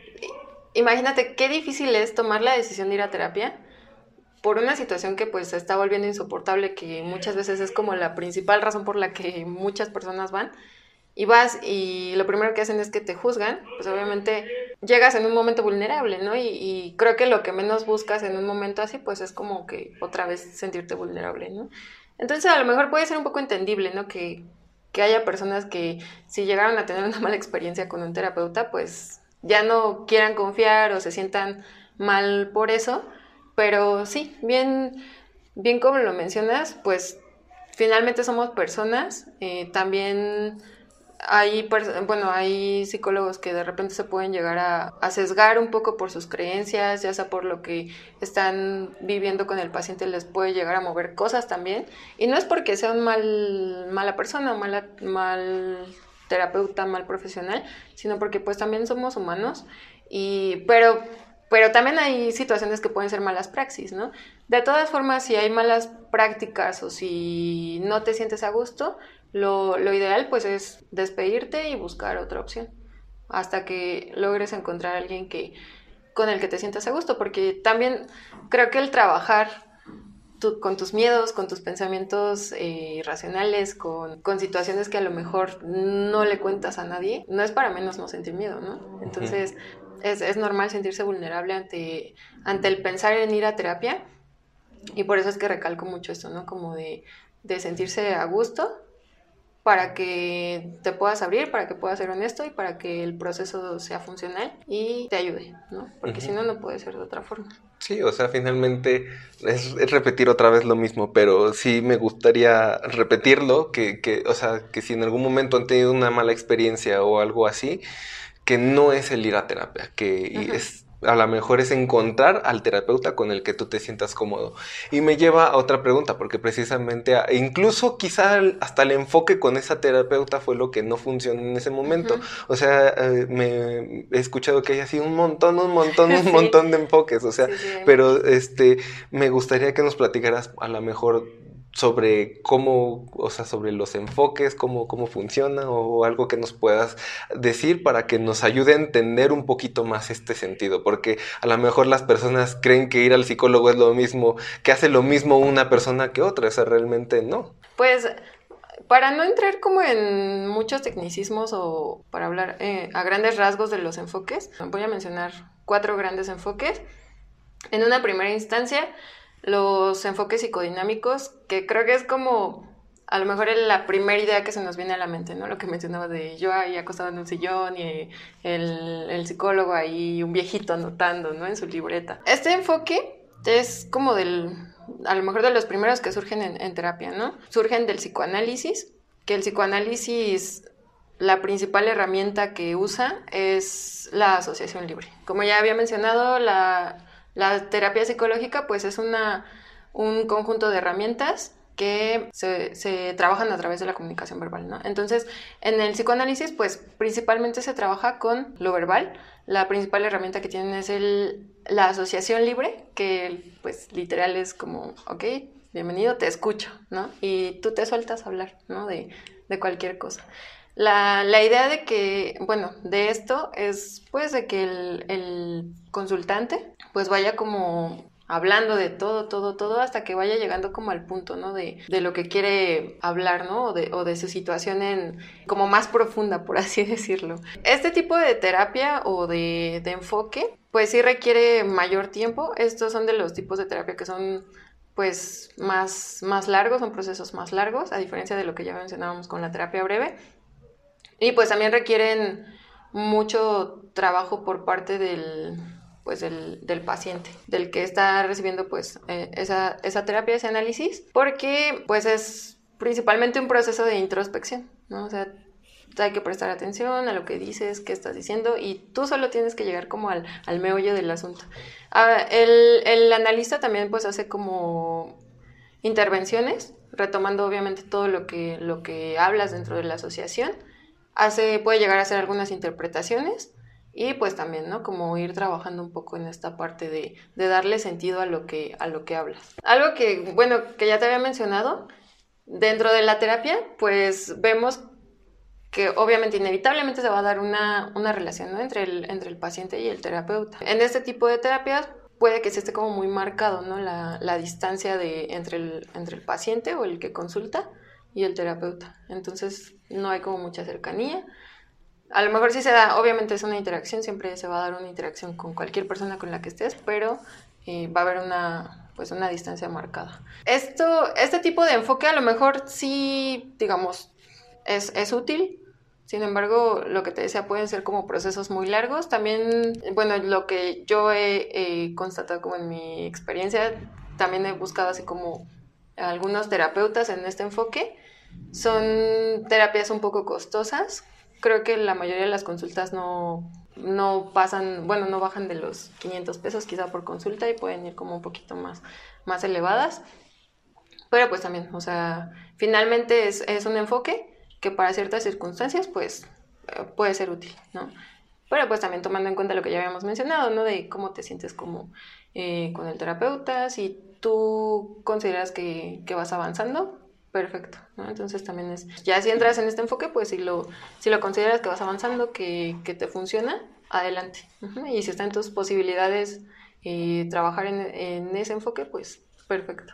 Imagínate qué difícil es tomar la decisión de ir a terapia por una situación que pues se está volviendo insoportable, que muchas veces es como la principal razón por la que muchas personas van, y vas y lo primero que hacen es que te juzgan, pues obviamente llegas en un momento vulnerable, ¿no? Y, y creo que lo que menos buscas en un momento así, pues es como que otra vez sentirte vulnerable, ¿no? Entonces a lo mejor puede ser un poco entendible, ¿no? Que, que haya personas que si llegaron a tener una mala experiencia con un terapeuta, pues ya no quieran confiar o se sientan mal por eso, pero sí, bien, bien como lo mencionas, pues finalmente somos personas, eh, también hay, bueno, hay psicólogos que de repente se pueden llegar a, a sesgar un poco por sus creencias, ya sea por lo que están viviendo con el paciente, les puede llegar a mover cosas también, y no es porque sea un mal, mala persona o mala, mal terapeuta, mal profesional, sino porque pues también somos humanos, y pero, pero también hay situaciones que pueden ser malas praxis, ¿no? De todas formas, si hay malas prácticas o si no te sientes a gusto, lo, lo ideal pues es despedirte y buscar otra opción hasta que logres encontrar a alguien que, con el que te sientas a gusto, porque también creo que el trabajar Tu, con tus miedos, con tus pensamientos eh, irracionales, con, con situaciones que a lo mejor no le cuentas a nadie, no es para menos no sentir miedo, ¿no? Entonces uh-huh. es, es normal sentirse vulnerable ante, ante el pensar en ir a terapia, y por eso es que recalco mucho esto, ¿no? Como de, de sentirse a gusto para que te puedas abrir, para que puedas ser honesto y para que el proceso sea funcional y te ayude, ¿no? Porque uh-huh. si no, no puede ser de otra forma. Sí, o sea, finalmente es, es repetir otra vez lo mismo, pero sí me gustaría repetirlo, que, que, o sea, que si en algún momento han tenido una mala experiencia o algo así, que no es el ir a terapia, que uh-huh. es... a lo mejor es encontrar al terapeuta con el que tú te sientas cómodo. Y me lleva a otra pregunta, porque precisamente, a, incluso quizá hasta el enfoque con esa terapeuta fue lo que no funcionó en ese momento. Uh-huh. O sea, eh, me he escuchado que hay así un montón, un montón, un sí. montón de enfoques. O sea, sí, sí. pero este, me gustaría que nos platicaras a lo mejor sobre cómo, o sea, sobre los enfoques, cómo, cómo funciona, o algo que nos puedas decir para que nos ayude a entender un poquito más este sentido, porque a lo mejor las personas creen que ir al psicólogo es lo mismo, que hace lo mismo una persona que otra, o sea, realmente no. Pues, para no entrar como en muchos tecnicismos o para hablar eh, a grandes rasgos de los enfoques, voy a mencionar cuatro grandes enfoques. En una primera instancia, los enfoques psicodinámicos, que creo que es como a lo mejor la primera idea que se nos viene a la mente, ¿no? Lo que mencionaba de yo ahí acostado en un sillón y el, el psicólogo ahí, un viejito anotando, ¿no? En su libreta. Este enfoque es como del, a lo mejor de los primeros que surgen en, en terapia, ¿no? Surgen del psicoanálisis, que el psicoanálisis, la principal herramienta que usa es la asociación libre. Como ya había mencionado, la... La terapia psicológica pues es una, un conjunto de herramientas que se, se trabajan a través de la comunicación verbal, ¿no? Entonces, en el psicoanálisis, pues, principalmente se trabaja con lo verbal. La principal herramienta que tienen es el, la asociación libre, que, pues, literal es como, ok, bienvenido, te escucho, ¿no? Y tú te sueltas a hablar, ¿no? De, de cualquier cosa. La, la idea de que, bueno, de esto es, pues, de que el, el consultante, pues, vaya como hablando de todo, todo, todo, hasta que vaya llegando como al punto, ¿no? De, de lo que quiere hablar, ¿no? O de, o de su situación en, como más profunda, por así decirlo. Este tipo de terapia o de, de enfoque, pues sí requiere mayor tiempo. Estos son de los tipos de terapia que son, pues, más, más largos, son procesos más largos, a diferencia de lo que ya mencionábamos con la terapia breve. Y pues también requieren mucho trabajo por parte del... pues del, del paciente, del que está recibiendo pues eh, esa, esa terapia, ese análisis, porque pues es principalmente un proceso de introspección, ¿no? O sea, hay que prestar atención a lo que dices, qué estás diciendo, y tú solo tienes que llegar como al, al meollo del asunto. Ah, el, el analista también pues hace como intervenciones, retomando obviamente todo lo que, lo que hablas dentro de la asociación, hace, puede llegar a hacer algunas interpretaciones. Y pues también, ¿no? Como ir trabajando un poco en esta parte de, de darle sentido a lo que, a lo que hablas. Algo que, bueno, que ya te había mencionado, dentro de la terapia, pues vemos que obviamente inevitablemente se va a dar una, una relación, ¿no? Entre el, entre el paciente y el terapeuta. En este tipo de terapias puede que se esté como muy marcado, ¿no? La, la distancia de, entre, el, entre el paciente o el que consulta y el terapeuta. Entonces no hay como mucha cercanía. A lo mejor sí se da, obviamente es una interacción, siempre se va a dar una interacción con cualquier persona con la que estés, pero eh, va a haber una, pues una distancia marcada. Esto, este tipo de enfoque a lo mejor sí, digamos, es, es útil. Sin embargo, lo que te decía, pueden ser como procesos muy largos. También, bueno, lo que yo he, he constatado como en mi experiencia, también he buscado así como algunos terapeutas en este enfoque. Son terapias un poco costosas. Creo que la mayoría de las consultas no, no pasan, bueno, no bajan de los quinientos pesos quizá por consulta y pueden ir como un poquito más, más elevadas. Pero pues también, o sea, finalmente es, es un enfoque que para ciertas circunstancias pues puede ser útil, ¿no? Pero pues también tomando en cuenta lo que ya habíamos mencionado, ¿no? De cómo te sientes como eh, con el terapeuta, si tú consideras que, que vas avanzando, perfecto, ¿no? Entonces también es, ya si entras en este enfoque, pues si lo, si lo consideras que vas avanzando, que, que te funciona, adelante. Uh-huh. Y si está en tus posibilidades eh, trabajar en, en ese enfoque, pues perfecto.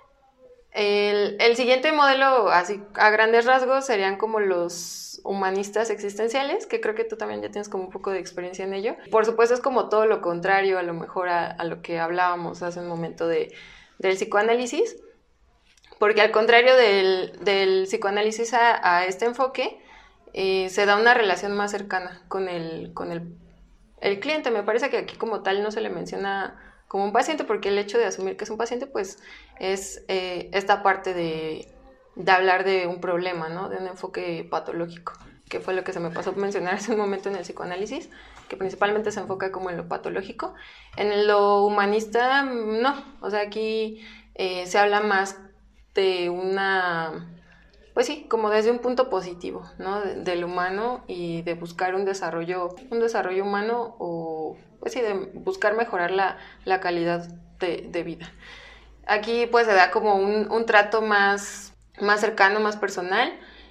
El, el siguiente modelo, así a grandes rasgos, serían como los humanistas existenciales, que creo que tú también ya tienes como un poco de experiencia en ello. Por supuesto es como todo lo contrario a lo mejor a, a lo que hablábamos hace un momento de, del psicoanálisis, porque al contrario del, del psicoanálisis a, a este enfoque, eh, se da una relación más cercana con el, con el, el cliente. Me parece que aquí como tal no se le menciona como un paciente, porque el hecho de asumir que es un paciente, pues es eh, esta parte de, de hablar de un problema, ¿no? De un enfoque patológico, que fue lo que se me pasó a mencionar hace un momento en el psicoanálisis, que principalmente se enfoca como en lo patológico. En lo humanista, no. O sea, aquí eh, se habla más de una, pues sí, como desde un punto positivo, ¿no? De, del humano y de buscar un desarrollo, un desarrollo humano o, pues sí, de buscar mejorar la, la calidad de, de vida. Aquí pues se da como un, un trato más, más cercano, más personal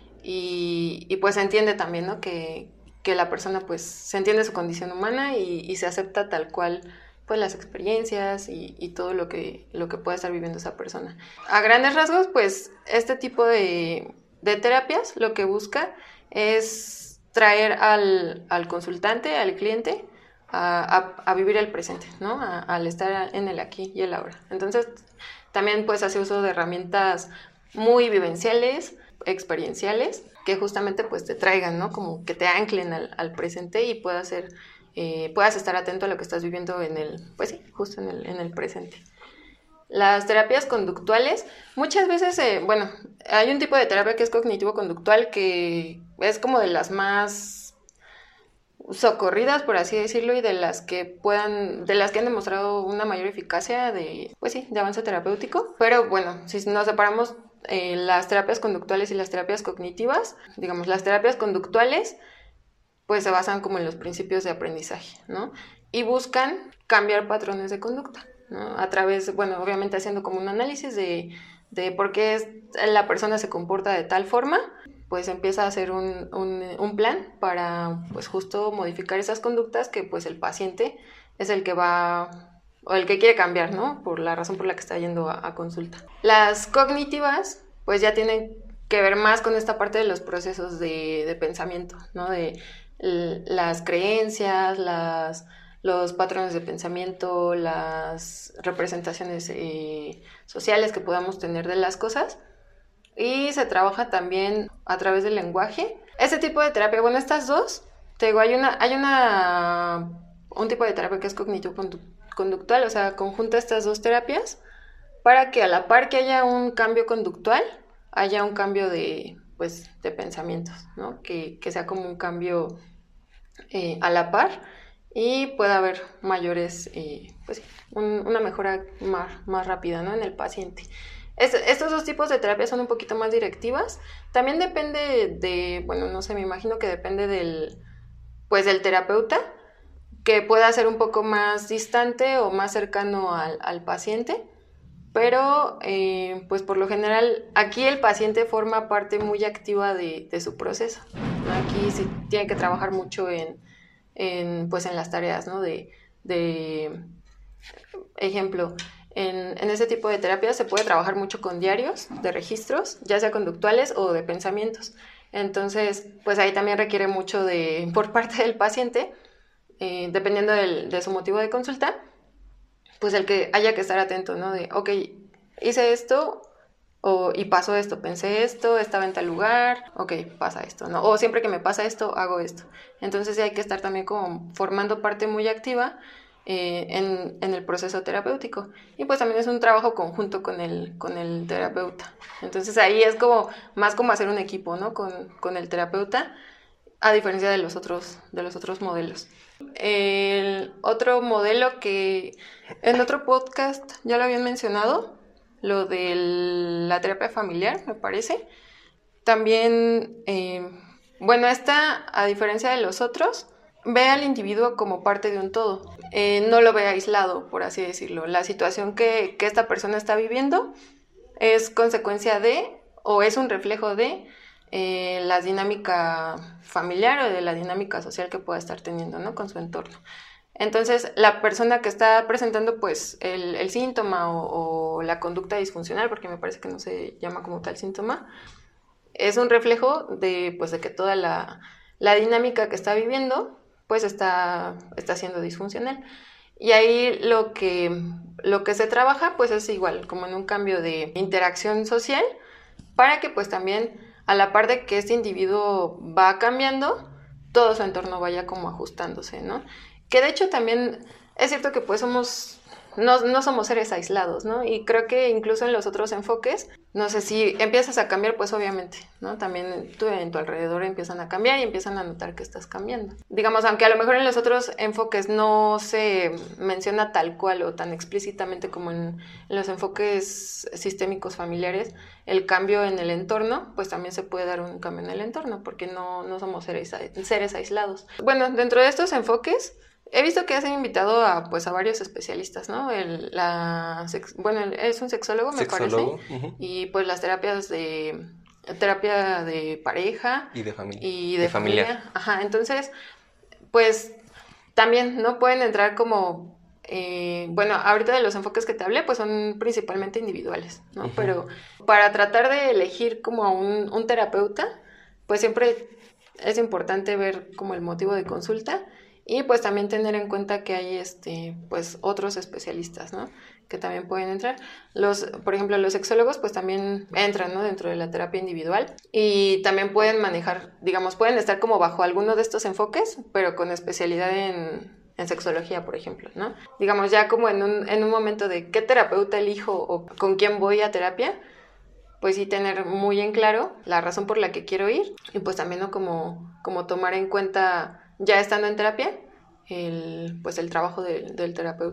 y, y pues se entiende también, ¿no? Que, que la persona pues se entiende su condición humana y, y se acepta tal cual pues las experiencias y, y todo lo que, lo que puede estar viviendo esa persona. A grandes rasgos, pues este tipo de, de terapias lo que busca es traer al, al consultante, al cliente, a, a, a vivir el presente, ¿no? A, al estar en el aquí y el ahora. Entonces, también pues hace uso de herramientas muy vivenciales, experienciales, que justamente pues te traigan, ¿no? Como que te anclen al, al presente y puedas ser Eh, puedas estar atento a lo que estás viviendo en el, pues sí, justo en el, en el presente. Las terapias conductuales, muchas veces, eh, bueno, hay un tipo de terapia que es cognitivo-conductual que es como de las más socorridas, por así decirlo, y de las que puedan, de las que han demostrado una mayor eficacia de, pues sí, de avance terapéutico. Pero bueno, si nos separamos eh, las terapias conductuales y las terapias cognitivas. Digamos, las terapias conductuales pues se basan como en los principios de aprendizaje, ¿no? Y buscan cambiar patrones de conducta, ¿no? A través, bueno, obviamente haciendo como un análisis de, de por qué es, la persona se comporta de tal forma, pues empieza a hacer un, un, un plan para pues justo modificar esas conductas que pues el paciente es el que va, o el que quiere cambiar, ¿no? Por la razón por la que está yendo a, a consulta. Las cognitivas pues ya tienen que ver más con esta parte de los procesos de, de pensamiento, ¿no? De las creencias, las, los patrones de pensamiento, las representaciones eh, sociales que podamos tener de las cosas, y se trabaja también a través del lenguaje. Ese tipo de terapia, bueno, estas dos, te digo, hay una, hay una, un tipo de terapia que es cognitivo-conductual, o sea, conjunta estas dos terapias para que a la par que haya un cambio conductual, haya un cambio de pues de pensamientos, ¿no? Que, que sea como un cambio eh, a la par y pueda haber mayores, eh, pues un, una mejora más, más rápida, ¿no? En el paciente. Es, estos dos tipos de terapia son un poquito más directivas. También depende de, de, bueno, no sé, me imagino que depende del, pues del terapeuta, que pueda ser un poco más distante o más cercano al, al paciente. Pero, eh, pues por lo general, aquí el paciente forma parte muy activa de, de su proceso, ¿no? Aquí se tiene que trabajar mucho en, en, pues en las tareas, ¿no? De, de ejemplo, en, en ese tipo de terapia se puede trabajar mucho con diarios de registros, ya sea conductuales o de pensamientos. Entonces, pues ahí también requiere mucho de, por parte del paciente, eh, dependiendo del, de su motivo de consulta, pues el que haya que estar atento, ¿no? De, ok, hice esto o, y pasó esto, pensé esto, estaba en tal lugar, ok, pasa esto, ¿no? O siempre que me pasa esto, hago esto. Entonces sí hay que estar también como formando parte muy activa eh, en, en el proceso terapéutico. Y pues también es un trabajo conjunto con el, con el terapeuta. Entonces ahí es como más como hacer un equipo, ¿no? Con, con el terapeuta, a diferencia de los otros, de los otros modelos. El otro modelo que en otro podcast ya lo habían mencionado, lo de la terapia familiar, me parece. También, eh, bueno, esta, a diferencia de los otros, ve al individuo como parte de un todo. Eh, no lo ve aislado, por así decirlo. La situación que, que esta persona está viviendo es consecuencia de, o es un reflejo de, Eh, la dinámica familiar o de la dinámica social que pueda estar teniendo, ¿no? Con su entorno. Entonces, la persona que está presentando pues el, el síntoma o, o la conducta disfuncional, porque me parece que no se llama como tal síntoma, es un reflejo de, pues, de que toda la, la dinámica que está viviendo pues está, está siendo disfuncional. Y ahí lo que, lo que se trabaja pues es igual, como en un cambio de interacción social, para que pues también a la par de que este individuo va cambiando, todo su entorno vaya como ajustándose, ¿no? Que de hecho también es cierto que pues somos, no, no somos seres aislados, ¿no? Y creo que incluso en los otros enfoques, no sé, si empiezas a cambiar, pues obviamente, ¿no? También tú en tu alrededor empiezan a cambiar y empiezan a notar que estás cambiando. Digamos, aunque a lo mejor en los otros enfoques no se menciona tal cual o tan explícitamente como en, en los enfoques sistémicos familiares, el cambio en el entorno, pues también se puede dar un cambio en el entorno, porque no, no somos seres, seres aislados. Bueno, dentro de estos enfoques, he visto que has invitado a, pues, a varios especialistas, ¿no? El, la sex, bueno, es un sexólogo, me Sexólogo, parece. uh-huh. Y pues las terapias de terapia de pareja y de familia. Y de, de familia. familiar. Ajá, entonces, pues también no pueden entrar como eh, bueno, ahorita de los enfoques que te hablé, pues son principalmente individuales, ¿no? Uh-huh. Pero para tratar de elegir como a un, un terapeuta, pues siempre es importante ver como el motivo de consulta. Y pues también tener en cuenta que hay este, pues otros especialistas, ¿no? Que también pueden entrar. Los, por ejemplo, los sexólogos pues también entran, ¿no? Dentro de la terapia individual y también pueden manejar, digamos, pueden estar como bajo alguno de estos enfoques, pero con especialidad en, en sexología, por ejemplo, ¿no? Digamos, ya como en un, en un momento de qué terapeuta elijo o con quién voy a terapia, pues sí tener muy en claro la razón por la que quiero ir y pues también, ¿no? Como, como tomar en cuenta, ya estando en terapia, el, pues el trabajo de, del terapeuta.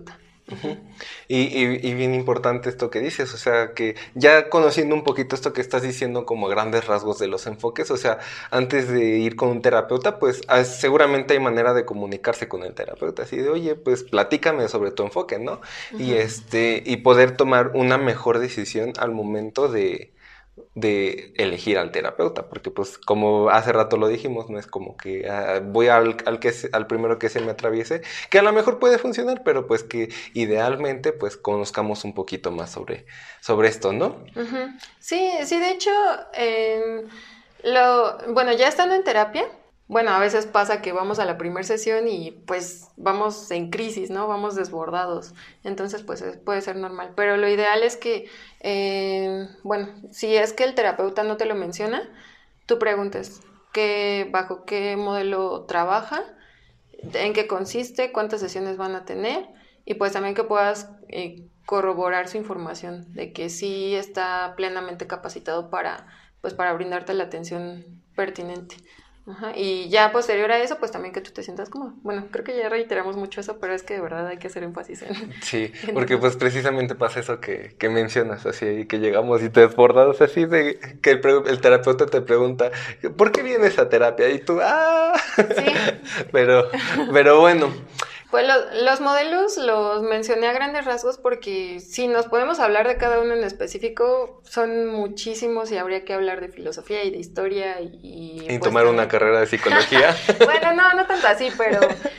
Uh-huh. Y, y, y bien importante esto que dices, o sea, que ya conociendo un poquito esto que estás diciendo como grandes rasgos de los enfoques, o sea, antes de ir con un terapeuta, pues seguramente hay manera de comunicarse con el terapeuta, así de, oye, pues platícame sobre tu enfoque, ¿no? Uh-huh. Y este, y poder tomar una mejor decisión al momento de de elegir al terapeuta, porque pues como hace rato lo dijimos, no es como que uh, voy al, al, que se, al primero que se me atraviese, que a lo mejor puede funcionar, pero pues que idealmente pues conozcamos un poquito más sobre, sobre esto, ¿no? Uh-huh. Sí, sí, de hecho, eh, lo, bueno, ya estando en terapia, bueno, a veces pasa que vamos a la primera sesión y pues vamos en crisis, ¿no? Vamos desbordados. Entonces, pues puede ser normal. Pero lo ideal es que, eh, bueno, si es que el terapeuta no te lo menciona, tú preguntes qué, bajo qué modelo trabaja, en qué consiste, cuántas sesiones van a tener y pues también que puedas eh, corroborar su información de que sí está plenamente capacitado para, pues, para brindarte la atención pertinente. Ajá, y ya posterior a eso, pues también que tú te sientas como, bueno, creo que ya reiteramos mucho eso, pero es que de verdad hay que hacer énfasis en... Sí, en porque pues precisamente pasa eso que, que mencionas, así, que llegamos y te desbordamos así de que el, el terapeuta te pregunta, ¿por qué vienes a terapia? Y tú, ¡ah! Sí. pero, pero bueno... Pues lo, los modelos los mencioné a grandes rasgos porque si nos podemos hablar de cada uno en específico, son muchísimos y habría que hablar de filosofía y de historia y... Y pues, tomar también... una carrera de psicología. Bueno, no, no tanto así, pero,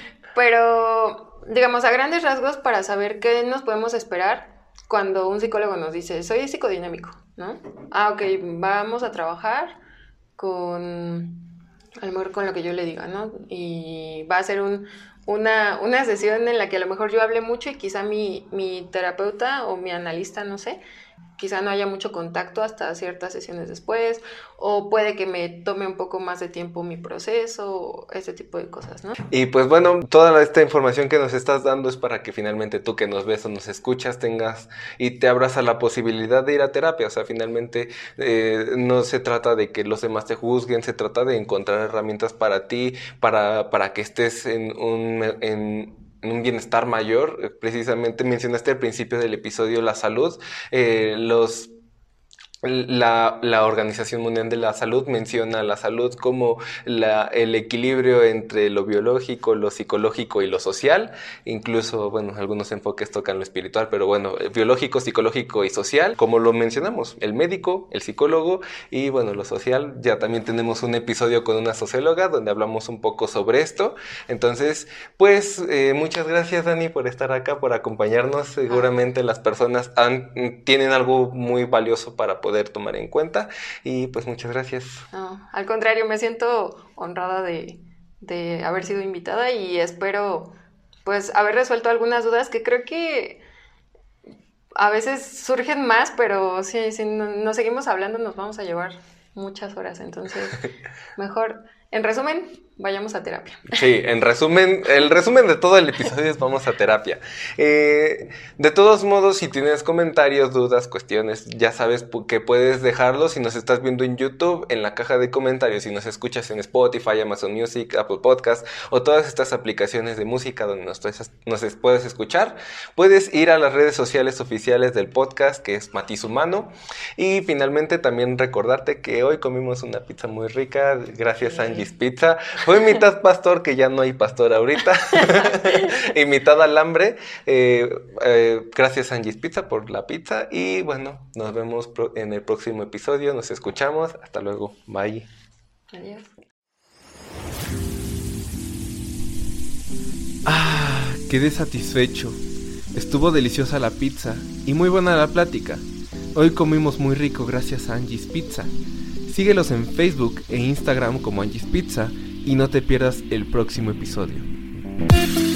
pero digamos a grandes rasgos para saber qué nos podemos esperar cuando un psicólogo nos dice, soy psicodinámico, ¿no? Ah, ok, vamos a trabajar con... a lo mejor con lo que yo le diga, ¿no? Y va a ser un... Una, una sesión en la que a lo mejor yo hable mucho y quizá mi, mi terapeuta o mi analista, no sé, quizá no haya mucho contacto hasta ciertas sesiones después, o puede que me tome un poco más de tiempo mi proceso, ese tipo de cosas, ¿no? Y pues bueno, toda esta información que nos estás dando es para que finalmente tú que nos ves o nos escuchas tengas y te abras a la posibilidad de ir a terapia, o sea, finalmente eh, no se trata de que los demás te juzguen, se trata de encontrar herramientas para ti, para, para que estés en un... En, un bienestar mayor. Precisamente mencionaste al principio del episodio la salud, eh, los La, la Organización Mundial de la Salud menciona la salud como la, el equilibrio entre lo biológico, lo psicológico y lo social. Incluso, bueno, algunos enfoques tocan lo espiritual, pero bueno, biológico, psicológico y social, como lo mencionamos, el médico, el psicólogo y bueno, lo social. Ya también tenemos un episodio con una socióloga donde hablamos un poco sobre esto. Entonces, pues, eh, muchas gracias, Dani, por estar acá, por acompañarnos. Seguramente las personas han, tienen algo muy valioso para poder tomar en cuenta y pues muchas gracias. No, al contrario, me siento honrada de, de haber sido invitada y espero pues haber resuelto algunas dudas que creo que a veces surgen más, pero si, si nos seguimos hablando nos vamos a llevar muchas horas, entonces mejor, en resumen, vayamos a terapia. Sí, en resumen, el resumen de todo el episodio es vamos a terapia. Eh, de todos modos, si tienes comentarios, dudas, cuestiones, ya sabes que puedes dejarlos. Si nos estás viendo en YouTube, en la caja de comentarios, si nos escuchas en Spotify, Amazon Music, Apple Podcast o todas estas aplicaciones de música donde nos, nos puedes escuchar, puedes ir a las redes sociales oficiales del podcast, que es Matiz Humano. Y finalmente también recordarte que hoy comimos una pizza muy rica, gracias a Angie's Pizza. Fue mitad pastor, que ya no hay pastor ahorita, y mitad alambre. Eh, eh, gracias a Angie's Pizza por la pizza. Y bueno, nos vemos pro- en el próximo episodio. Nos escuchamos. Hasta luego. Bye. Adiós. Ah, quedé satisfecho. Estuvo deliciosa la pizza y muy buena la plática. Hoy comimos muy rico gracias a Angie's Pizza. Síguelos en Facebook e Instagram como Angie's Pizza y no te pierdas el próximo episodio.